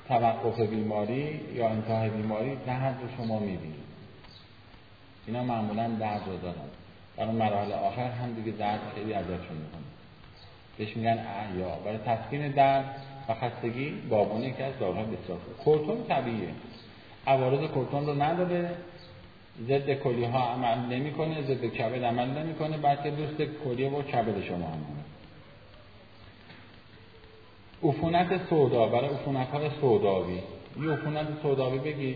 توقف بیماری یا انتهای بیماری درد رو شما میبینید. اینا معمولا درد رو دارن، برای مراحل آخر هم دیگه درد خیلی ازشون میکنه، بهش میگن احیا. برای تسکین درد و خستگی بابونه که از داروهای بسیار خوب. کورتون طبیعیه، عوارض کورتون رو نداره، ضد کلیه ها عمل نمیکنه، ضد کبد عمل نمیکنه، بلکه دوست کلیه و کبد شما هم کنه. عفونت سودا، برای عفونت های سوداوی، یه عفونت سوداوی بگید،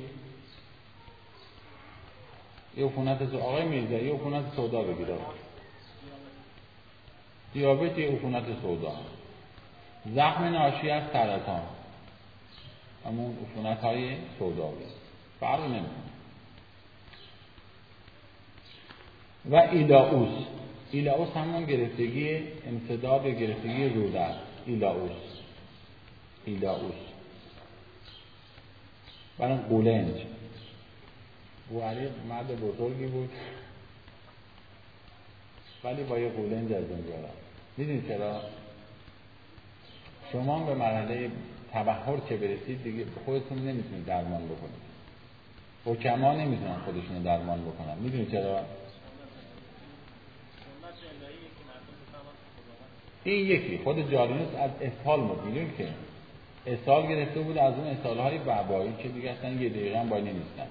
یه عفونت آقای میرزا، یه عفونت سودا بگید. دیابت یه عفونت سودا. زخم ناشی از سرطان، همون عفونت های سوداوی، فرق نمیکنه. و ایلاوس همون گرفتگی انسداد یا گرفتگی روده است. ایلاوس برای قولنج. او علی مرد بزرگی بود ولی با یه قولنج از دنیا رفت. میدونید چرا؟ شما به مرحله تبحر که برسید دیگه خودتون نمیتونید درمان بکنید، حکما نمیتونن خودشون درمان بکنن. میدونید چرا؟ این یکی خود جالینوس از اسهال میدونید که اسهال گرفته بود، از اون اسهال‌های وبایی که دیگه اصلا یه دقیقه هم باید نمیستن.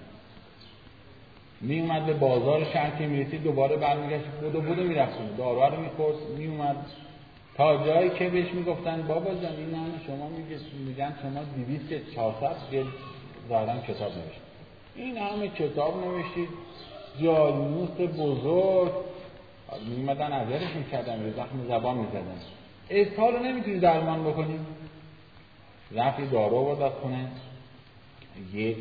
می اومد به بازار شهر که میرسید دوباره برمیگشت، بودو میرفت داروها رو میخورد، می اومد تا جایی که بهش میگفتن بابا جان این همه شما میگن شما 200 400 گل ظاهرا کتاب نوشتید، این همه کتاب نوشتید، جالینوس بزرگ. می اومدن اذیتش میکردن، زخم زبان میزدن. اسهال رو نمیتونی درمان بکنی. رفت دارو آورد از خونه، یک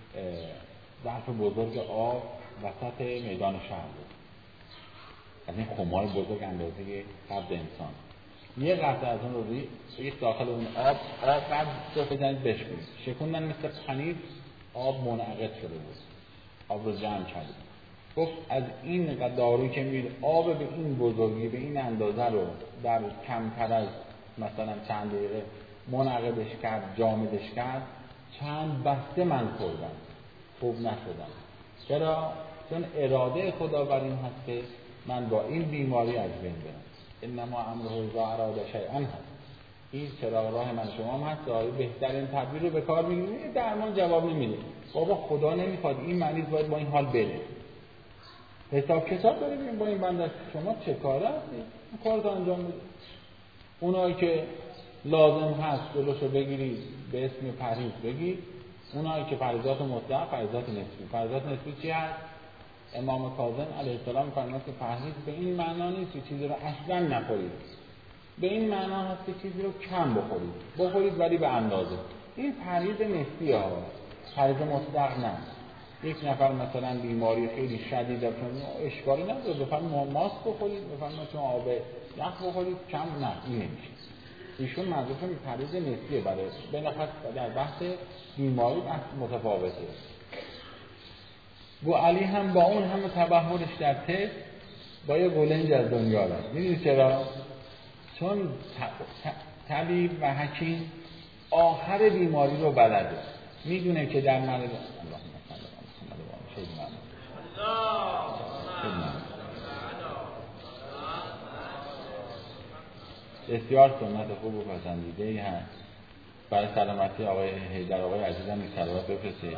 ظرف بزرگ آب وسط میدان شهر بود، از این خمار بزرگ اندازه قد انسان. یه قطره از اون رو یک داخل اون آب بعد تو بزنید بشکنید، شکوندن مثل پنیر، آب منعقد شده بود، آب رو جمع کرد. گفت از این دارویی که میل آب به این بزرگی به این اندازه رو در کمتر از مثلا چند دقیقه منعقدش کرد، جامدش کرد، چند بسته من خوردم، خوب نشدم. چرا؟ چون اراده خدا بر این هست که من با این بیماری از بین برم. انما امره اذا اراد شیئا هست. این چراغ راه من شما هم هست، داری بهترین تدبیر رو به کار میگیرید، درمان جواب نمیده. بابا خدا نمیخواد این مریض باید با این حال بره. حساب کتاب داریم با این بنده، شما چه کاره هستید؟ این کارت انجام بدید. اونایی که لازم هست جلوشو بگیرید به اسم پرهیز بگید، اونایی که پرهیزات مطلق، پرهیزات نسبی. پرهیزات نسبی چی هست؟ امام کاظم علیه السلام فرمود که پرهیز به این معنا نیست که چیزی رو اصلا نخورید، به این معنا هست که چیزی رو کم بخورید ولی به اندازه. این پرهیز نسبی ها، پرهیز مطلق نه. یک نفر مثلا بیماری خیلی شدید داره، اشکالی نداره بفرمایید ماست بخورید، بفرمایید چون آب یخ بخورید، کم نه، این نمیشه. ایشون منظورشون پرهیز نسبیه. برای بالاخره در بحث بیماری بحث متفاوته. بو علی هم با اون همه تبحرش در تست با یه قولنج از دنیا رفت. میدونی چرا؟ چون طبیب و حکیم آخر بیماری رو بلده، میدونه که در مرحله بسیار سنت خوب و پسندیده‌ای هست. برای سلامتی آقای حیدر، آقای عزیزم این سلامت بفرستید.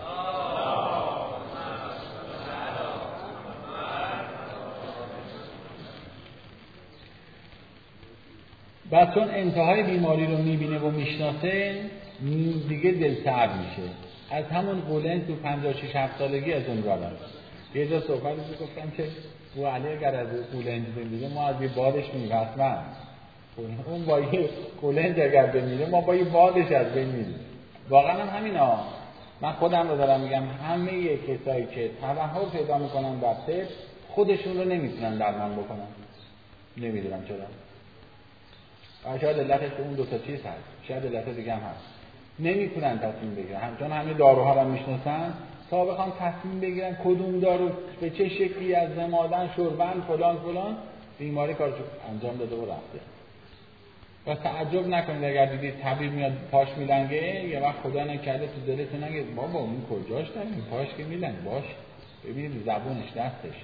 بعد چون انتهای بیماری رو میبینه و میشناسه دیگه دلسرد میشه. از همون قولنج تو 56-7 سالگی از اون رابط. یه جا صحبتی گفتم که بو علی اگر از قولنج بمیره ما از یه بادش میرسمن، اون با یه قولنج اگر بمیره ما با یه بادش از بین میریم. واقعا هم همینا. من خودم رو دارم میگم، همه کسایی که تبحر پیدا میکنن در طب خودشون رو نمیتونن درمان بکنن. نمیدونم چرا. شاید علتش اون دو تا چیز هست، شاید علت دیگه هم هست. نمیتونن تصمیم بگیرن، چون همه داروها رو میشناسن، تا بخوام تصمیم بگیرن کدوم دارو به چه شکلی از نمادن، شربن، فلان بیماری کارشو انجام داده و رفته. و تعجب نکنید اگر دیدید طبیب میاد پاش میلنگه، یه وقت خدا نکرده تو دلتون نگه بابا اون کجاش داریم پاش که میلنگ، باش ببینید زبونش دستش.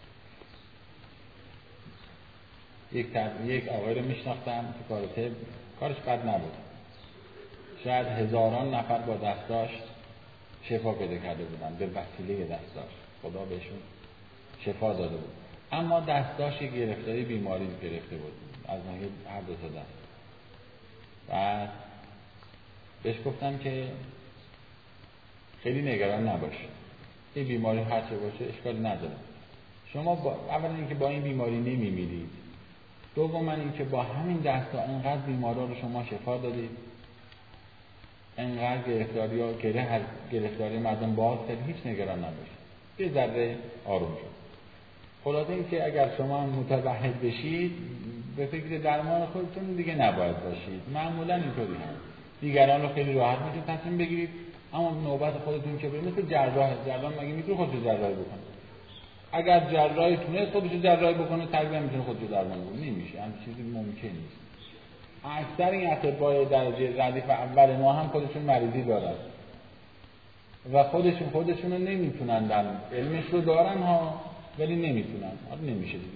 یک آقای رو میشناختم تو کار طب، کارش بد نبود، شاید هزاران نفر با دستاش شفا پیدا کرده بودن به وسیله دستاش، خدا بهشون شفا داده بود، اما دستاش یک گرفتاری بیماری گرفته بود از ناحیه هر دو تا دست. و بهش گفتم که خیلی نگران نباش، این بیماری هرچه باشه اشکالی نداره، شما اولا اینکه با این بیماری نمیمیرید، دوما اینکه با همین دستا انقدر بیمارا رو شما شفا دادید، انقدر گرفتاری مردم باز کرد، هیچ نگران نباشید، یه ذره آروم شد. خلاصه این که اگر شما متوحد بشید به فکر درمان خودتون دیگه نباید باشید، معمولا اینطوری هم دیگران رو خیلی راحت میتونید تصمیم بگیرید، اما نوبت خودتون که برید، مثل جراح مگه میتونه خودشو جراحی بکنه؟ اگر جراحی تونه خودشو جراحی بکنه تقریبا میتونه خودشو درمان کنه؟ نمیشه، همین چیزی ممکن نیست. اکثر این اطباء درجه ردیف اول ما هم خودشون مریضی دارن و خودشون رو نمیتونن، در علمش رو دارن ها ولی نمیتونن، نمیشه دیگه.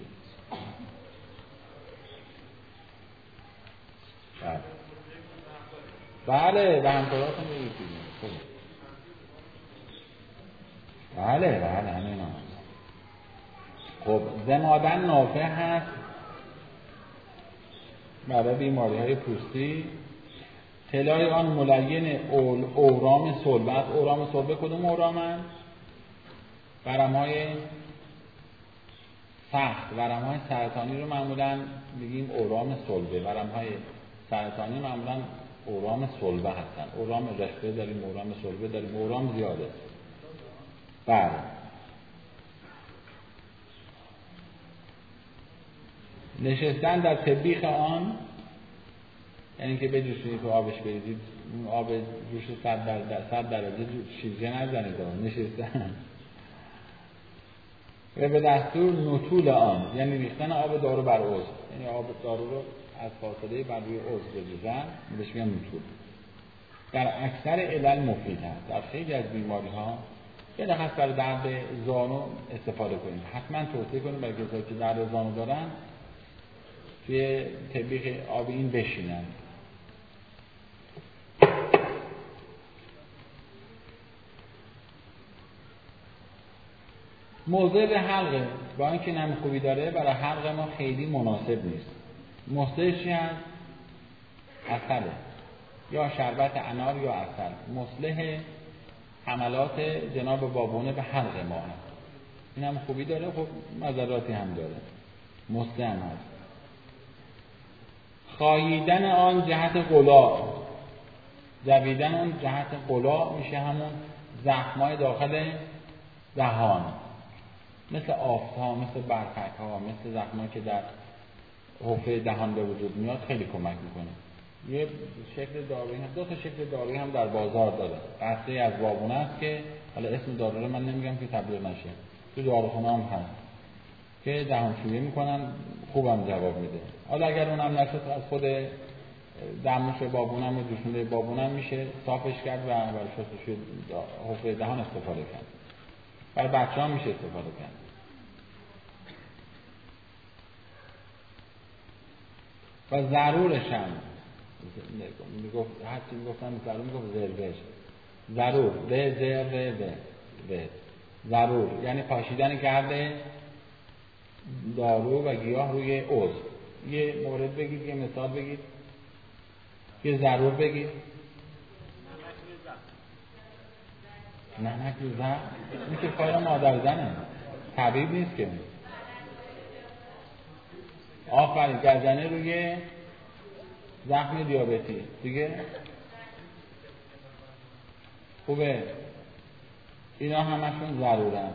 بله به همکاراتون بگید. بله همین هم. خب زمادن نافع هست برای بیماری های پوستی، طلای آن ملین اورام صلبه. اورام صلبه کدوم اورامن؟ ورم های سخت، ورم های سرطانی رو معمولا بگیم اورام صلبه، ورم های سرطانی معمولا اورام صلبه هستن. اورام رشته داریم، اورام صلبه داریم، اورام زیاده. بله نشستن در طبیخ آن، یعنی که بجوشونید که آبش بریزید، آب جوش 100 درجه شیرجه نزنید، نشستن و به دستور نطول آن، یعنی ریختن آب دارو بر عضو، یعنی آب دارو رو از فاصله بر روی عضو بریزن، بهش میگن نطول. در اکثر علل مفید هست، در خیلی از بیماری ها بالاخص برای درد زانو استفاده کنید. حتما توصیه کنید برای کسایی که درد زانو دارن توی طبیخ آب این بشینن. موضع به حلقه با اینکه نم خوبی داره برای حلق ما خیلی مناسب نیست. مصلحش چی هست؟ عسله یا شربت انار یا عسل. مصلح حملات جناب بابونه به حلق ما هست. این هم خوبی داره، خب مضراتی هم داره، مصلح هم هست. خاییدن آن جهت قلاع، دویدن آن جهت قلاع میشه همون زخمای داخل دهان، مثل آفت ها، مثل برفک ها، مثل زخمایی که در حفره دهان به وجود میاد، خیلی کمک میکنه. یه شکل دارویی هم، دو تا شکل دارویی هم در بازار داره. قطره از بابونه است که حالا اسم دارو رو من نمیگم که تبلیغ نشه، تو داروخونه هم هست که دهانشویی میکنن، خوبم جواب میده. حالا اگر اونم نشد از خود دمنوش بابونم و جوشونده بابونم میشه صافش کرد و برای شستشوی حفره دهان استفاده کرد. برای بچه ها میشه استفاده کرد. و ضرورش هم میگفت، هرچی میگفتن ضرور میگفت زربش، ضرور ضرور یعنی پاشیدن گرد دارو و گیاه روی عضو. یه مورد بگید، یه مثال بگید، یه ضرور بگید. نمک رو زخم، این که کار مادر زنه، طبیب نیست که. آفرین، گزنه روی زخم دیابتی دیگه خوبه. اینا همشون ضرورن.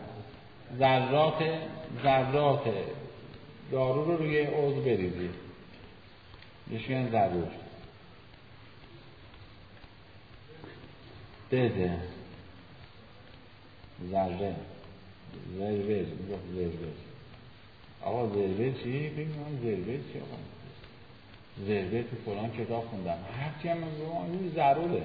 ذرات دارو رو روی عضو بریزید، بهشون ضرور. دزه ذره زربه آقا زربه چی؟ بگیم زربه چی آقا؟ زرده تو فلان کتاب خوندم، هرچی هم این ضروره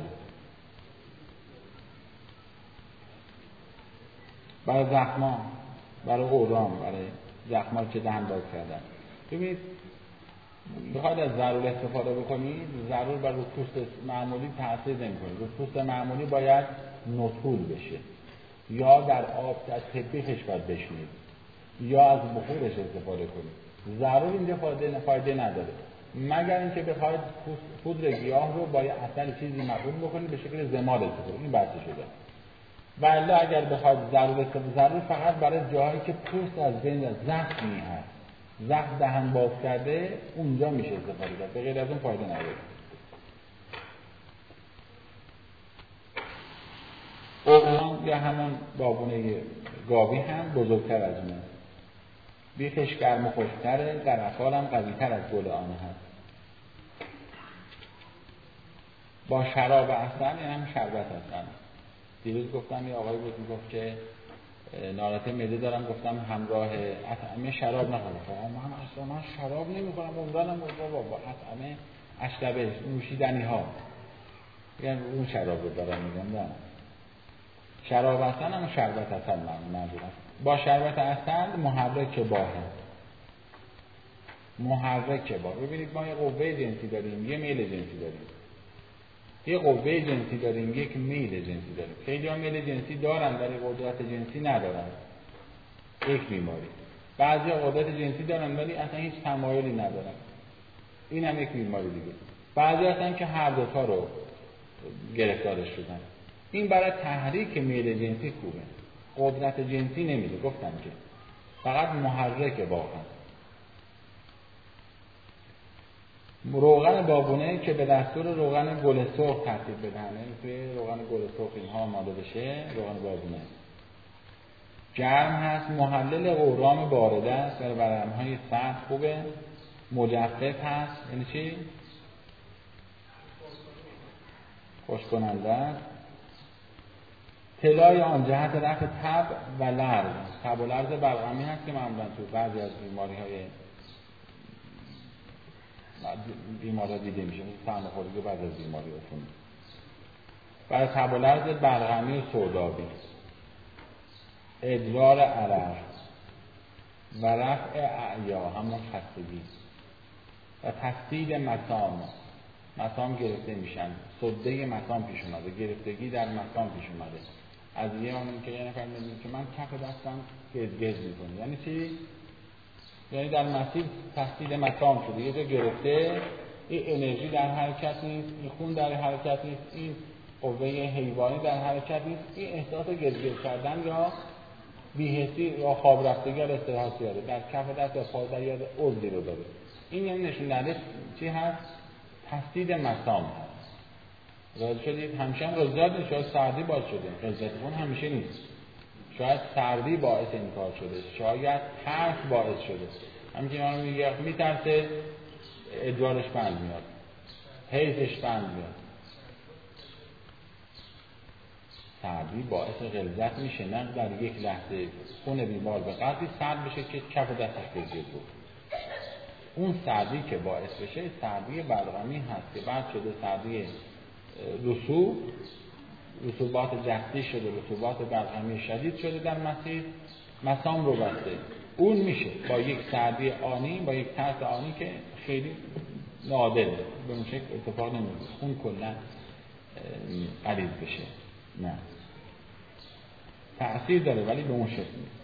برای زخما، برای اورام، برای زخما که دهن باز کردن. ببینید بخواید از ضرور استفاده بکنید، ضرور بر رو پوست معمولی تاثیر نمی‌کنه. رو پوست معمولی باید نطول بشه، یا در آب از تبریخش باید بشینید، یا از بخورش استفاده کنید. ضرور اینجا فایده نداره، مگر اینکه بخواید پودر گیاه رو با یه عسل چیزی مخلوط بکنید به شکل زماد استفاده کنید، این بحث شده. ولی اگر بخواید ضرور فقط برای جاهایی که پوست از بین زخمی هست، زخم دهن باز کرده، اونجا میشه استفاده کرد، به غیر از اون فایده نداره. اورام یا همون بابونه گاوی هم بزرگتر از اونه، بیخش گرم و خشک‌تره، قرفال هم قوی‌تر از گل آنه هست. با شراب عسل، این هم شربت هستن. دیروز گفتم یه آقایی بود میگفت که ناراحتی معده دارم، گفتم همراه اطعمه شراب نخورم. من شراب نمیخورم، عمرانم بابا اطعمه اشربه نوشیدنی ها، یعنی اون شراب رو دارم میگم. نه، شراب عسل هم شربت عسل منظورم. با شربت عسل محرک باه، محرک باه. ببینید ما یه قوه جنسی داریم، یه میل جنسی داریم. یه قوه جنسی داریم، یک میل جنسی داریم. خیلی ها میل جنسی دارن ولی قدرت جنسی ندارن، یک بیماری. بعضی ها قدرت جنسی دارن ولی اصلا هیچ تمایلی ندارن، این هم یک بیماری دیگه. بعضی هستن که هر دوتا رو گرفتارش شدن. این برای تحریک میل جنسی خوبه، قدرت جنسی نمیده، گفتم که فقط محرک واقعا. روغن بابونه که به دستور روغن گل سرخ ترتیب بدهنه، توی روغن گل سرخ اینها آماده بشه. روغن بابونه گرم هست، محلل اورام بارده است، برای ورم‌های سرد خوبه. مجفف هست، یعنی چی؟ خشک کننده است. طلای آن جهت رفع تب و لرز. تب و لرز بلغمی هست که معمولا تو بعضی از بیماری ها دیده میشه، مثل سرماخوردگی بعد از بیماری عفونی. برای تب و لرز بلغمی و سودابی، ادرار عرق و رفع اعیا، همون خستگی و تسدید مسام. مسام گرفته میشن، سده مسام پیش اومده، گرفتگی در مسام پیش اومده. از یه آنیم که یه نفر میدونی که من کف دستم گز میکنه، یعنی چی؟ یعنی در مسیر تسدید مسام شده، یه جا گرفته، این انرژی در حرکت نیست، این خون در حرکت نیست، این قوه حیوانی در حرکت نیست، این احساس گز کردن یا بی‌حسی یا خواب رفتگی یا استراحت داره، در کف دست یا پای در یاد عضوی رو داره. این یعنی نشون دهنده چی هست؟ تسدید مسام هست. راضی شدید؟ همیشه هم رضایت نیست، شاید سردی باعث شده، رضایت خون همیشه نیست، شاید سردی باعث این کار شده، شاید ترس باعث شده. همین ما میگه میترسه ادرارش بند میاد، حیضش بند میاد. سردی باعث غلظت میشه، نه در یک لحظه خون بیمار به قدری سرد بشه که کف دستش بگیر بود. اون سردی که باعث بشه سردی بلغمی هست که بعد شده سردی رطوبات جستی شده، رطوبات بلغمی شدید شده در مسیر، مسام رو بسته. اون میشه با یک سردی آنی، با یک ترس آنی که خیلی نادره، به اون شکل اتفاق نمیفته خون کلا غلیظ بشه، نه تأثیر داره ولی به اون شکل نیست.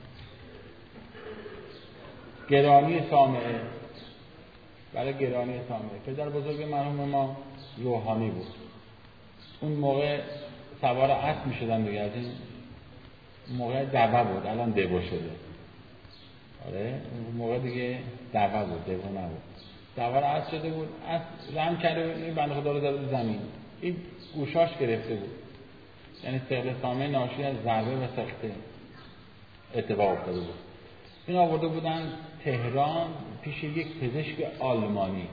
گرانی سامعه، برای گرانی سامعه پدر بزرگ مرحوم ما روحانی بود، اون موقع سوار اسب میشدن دیگه، از این موقع دعوه بود، الان دبو شده. آره اون موقع دیگه دعوه بود، دبو نبود. سوار اسب شده بود، اسب رم کرده بود، این بنده خدا رو داده زمین، این گوشاش گرفته بود، یعنی ثقل سامع ناشی از ضربه و سخته اتفاق افتاده بود. این آورده بودن تهران پیش یک پزشک آلمانی.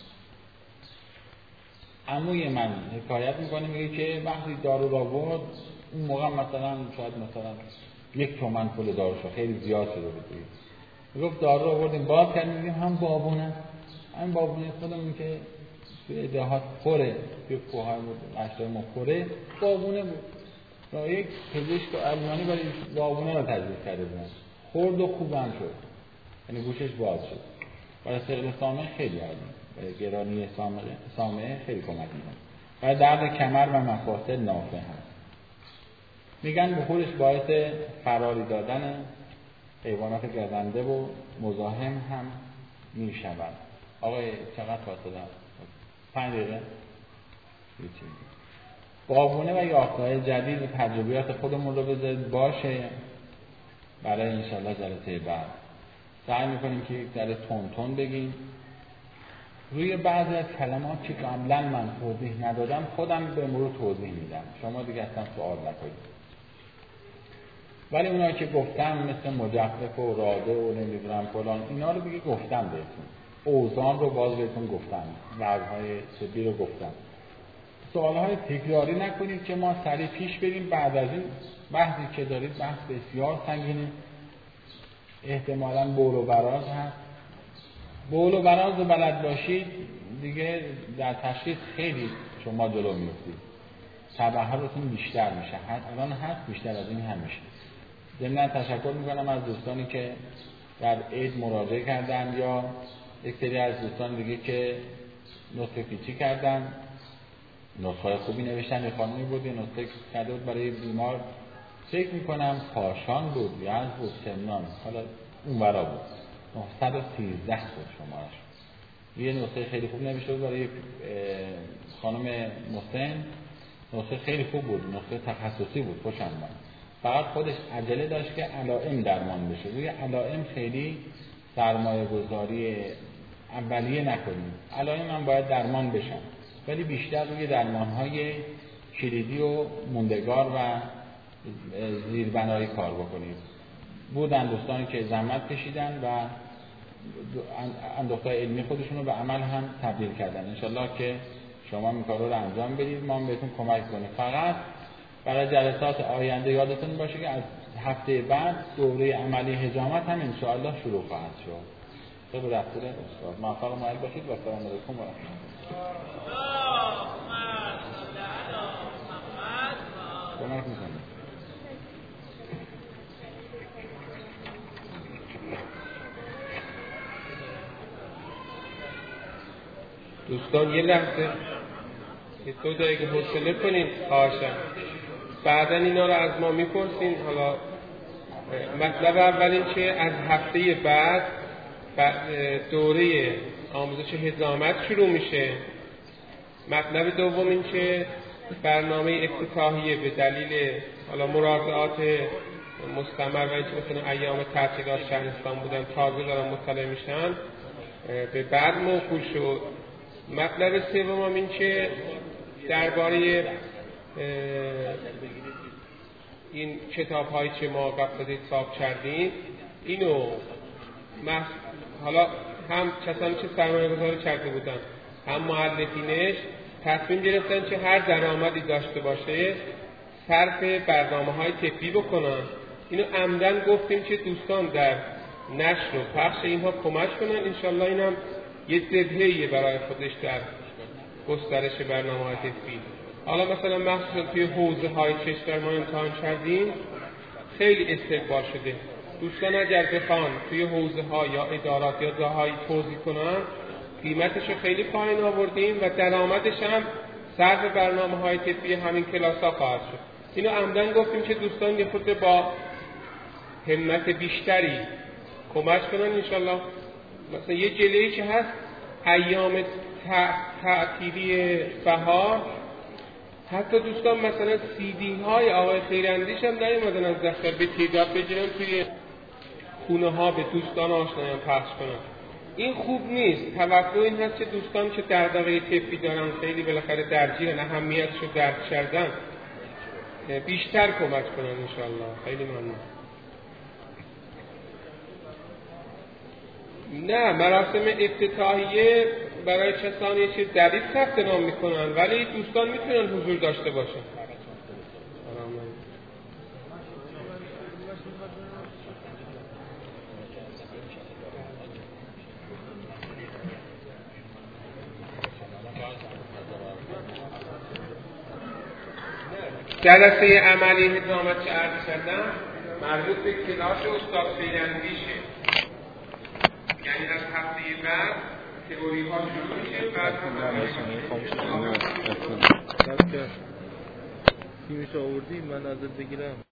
عموی من حکایت میکنه، میگه که وقتی دارو را آورد، اون موقع مثلا شاید 1 تومن پول دارو شد، خیلی زیاد شده بود. میگفت دارو را آوردیم باز کردیم، میگیم هم بابونه این بابونه خودمون که توی دهات پره، توی کوه‌های مشتای ما پره، بابونه بود و یک پزشک آلمانی برای بابونه رو تجویز کرده بودن، خورد و خوبم شد، یعنی گوشش باز شد. برای ثقل سامعه خیلی عالی، برای گرانی سامعه خیلی کمک می‌کنه. برای درد کمر و مفاصل نافع هست. میگن بخورش باعث فراری دادن حیوانات گزنده و مزاحم هم میشود. آقای چقدر فاصله هست؟ 5 دقیقه؟ بابونه و یافته‌های جدید و تجربیات خودمون رو بذارید باشه برای انشالله جلسه بعد. سعی میکنیم که یک ذره تون بگیم. روی بعضی از کلمات که قبلا من توضیح ندادم خودم به مرور توضیح میدم، شما دیگه اصلا سوال نکنید. ولی اونا که گفتم مثل مجفف و راده و نمیدونم فلان، اینا رو دیگه گفتم بهتون. اوزان رو باز بهتون گفتم، وضعهای طبی رو گفتم. سوالهای تکراری نکنید که ما سریع پیش بریم. بعد از این بحثی که دارید بحث بسیار سنگینه، احتمالاً بول و براز هست. بول و براز رو بلد باشید دیگه در تشخیص خیلی شما جلو میفتید، تبحرتون بیشتر میشه. الان هست، بیشتر از این هم میشه. ضمن تشکر میکنم از دوستانی که در عید مراجعه کردن یا یک سری از دوستان دیگه که نسخه پیچی کردن، نسخه خوبی نوشتن. یه خانمی بود یه نسخه کرده بود برای بیمار، فکر میکنم کاشان بود یا از بود سمنان، حالا اون برا بود، 913 بود شمارش. یه نسخه خیلی خوب نوشته بود برای خانم محسن، نسخه خیلی خوب بود، نسخه تخصصی بود، خوشم اومد. فقط خودش عجله داشت که علائم درمان بشه. روی علائم خیلی سرمایه گذاری اولیه نکنیم، علائم هم باید درمان بشن، ولی بیشتر روی درمان‌های کلیدی و موندگار و زیربنایی کار بکنید. بودن دوستانی که زحمت کشیدن و اندوخته‌های علمی خودشون رو به عمل هم تبدیل کردن. انشالله که شما این کار رو انجام بدید، ما هم بهتون کمک کنیم. فقط برای جلسات آینده یادتون باشه که از هفته بعد دوره عملی حجامت هم انشاءالله شروع خواهد شد. طبق دستور استاد. موفق و مایل باشید و السلام علیکم و رحمت الله. دوستان یه لحظه دو دقیقه حوصله کنین خواهشم، بعدا اینا رو از ما میپرسین. حالا مطلب اول این که از هفته بعد دوره آموزش حجامت شروع میشه. مطلب دوم این که برنامه افتتاحیه به دلیل حالا مراجعات مستمر و اینکه مثلا ایام تعطیلات شهرستان بودن تازه دارن مطلع میشن به بعد موکول شد. مطلب سوم این که درباره این کتاب‌هایی که ما قبل چاپ کردیم اینو حالا هم کسانی که سرمایه‌گذاری کرده بودن هم مؤلفینش تصمیم گرفتن که هر درآمدی داشته باشه صرف برنامه‌های طبی بکنن. اینو عمدن گفتیم که دوستان در نشر و پخش اینها کمک کنن. انشالله اینم یه جبهه‌ایه برای خودش در گسترش برنامه‌های طبی. حالا مثلا مخصوصا توی حوزه‌های کشور ما امتحان کردیم خیلی استقبال شده. دوستان اگر بخوان توی حوزه‌ها یا ادارات یا جاهایی توضیح کنن قیمتش رو خیلی پایین آوردیم و درآمدش هم صرف برنامه‌های طبی همین کلاس‌ها خواهد شد. اینو عمدن گفتیم که دوستان یه خود با همت بیشتری کمک کنن انشالله. مثلا یه جلوه‌ای که هست ایام تعطیلی بهار، حتی دوستان مثلا CD های آقای خیراندیش هم نیومدن از دفتر به تعداد بگیرن توی خونه ها به دوستان آشنایان پخش کنن. این خوب نیست. توقع این هست که دوستان که دغدغه طبی دارن خیلی بالاخره درگیرن، اهمیتش رو درک کردن، بیشتر کمک کنن انشالله. خیلی ممنون. نه، مراسم افتتاحیه برای کسانی که جدید ثبت نام میکنن ولی دوستان میتونن حضور داشته باشن. جلسه عملی نظامت که عرض کردم مربوط به کلاس استاد سیداندیشه، یعنی از هفته بعد تئوری ها شروع میشه، بعد هم تیمش آوردی من ازت بگیرم.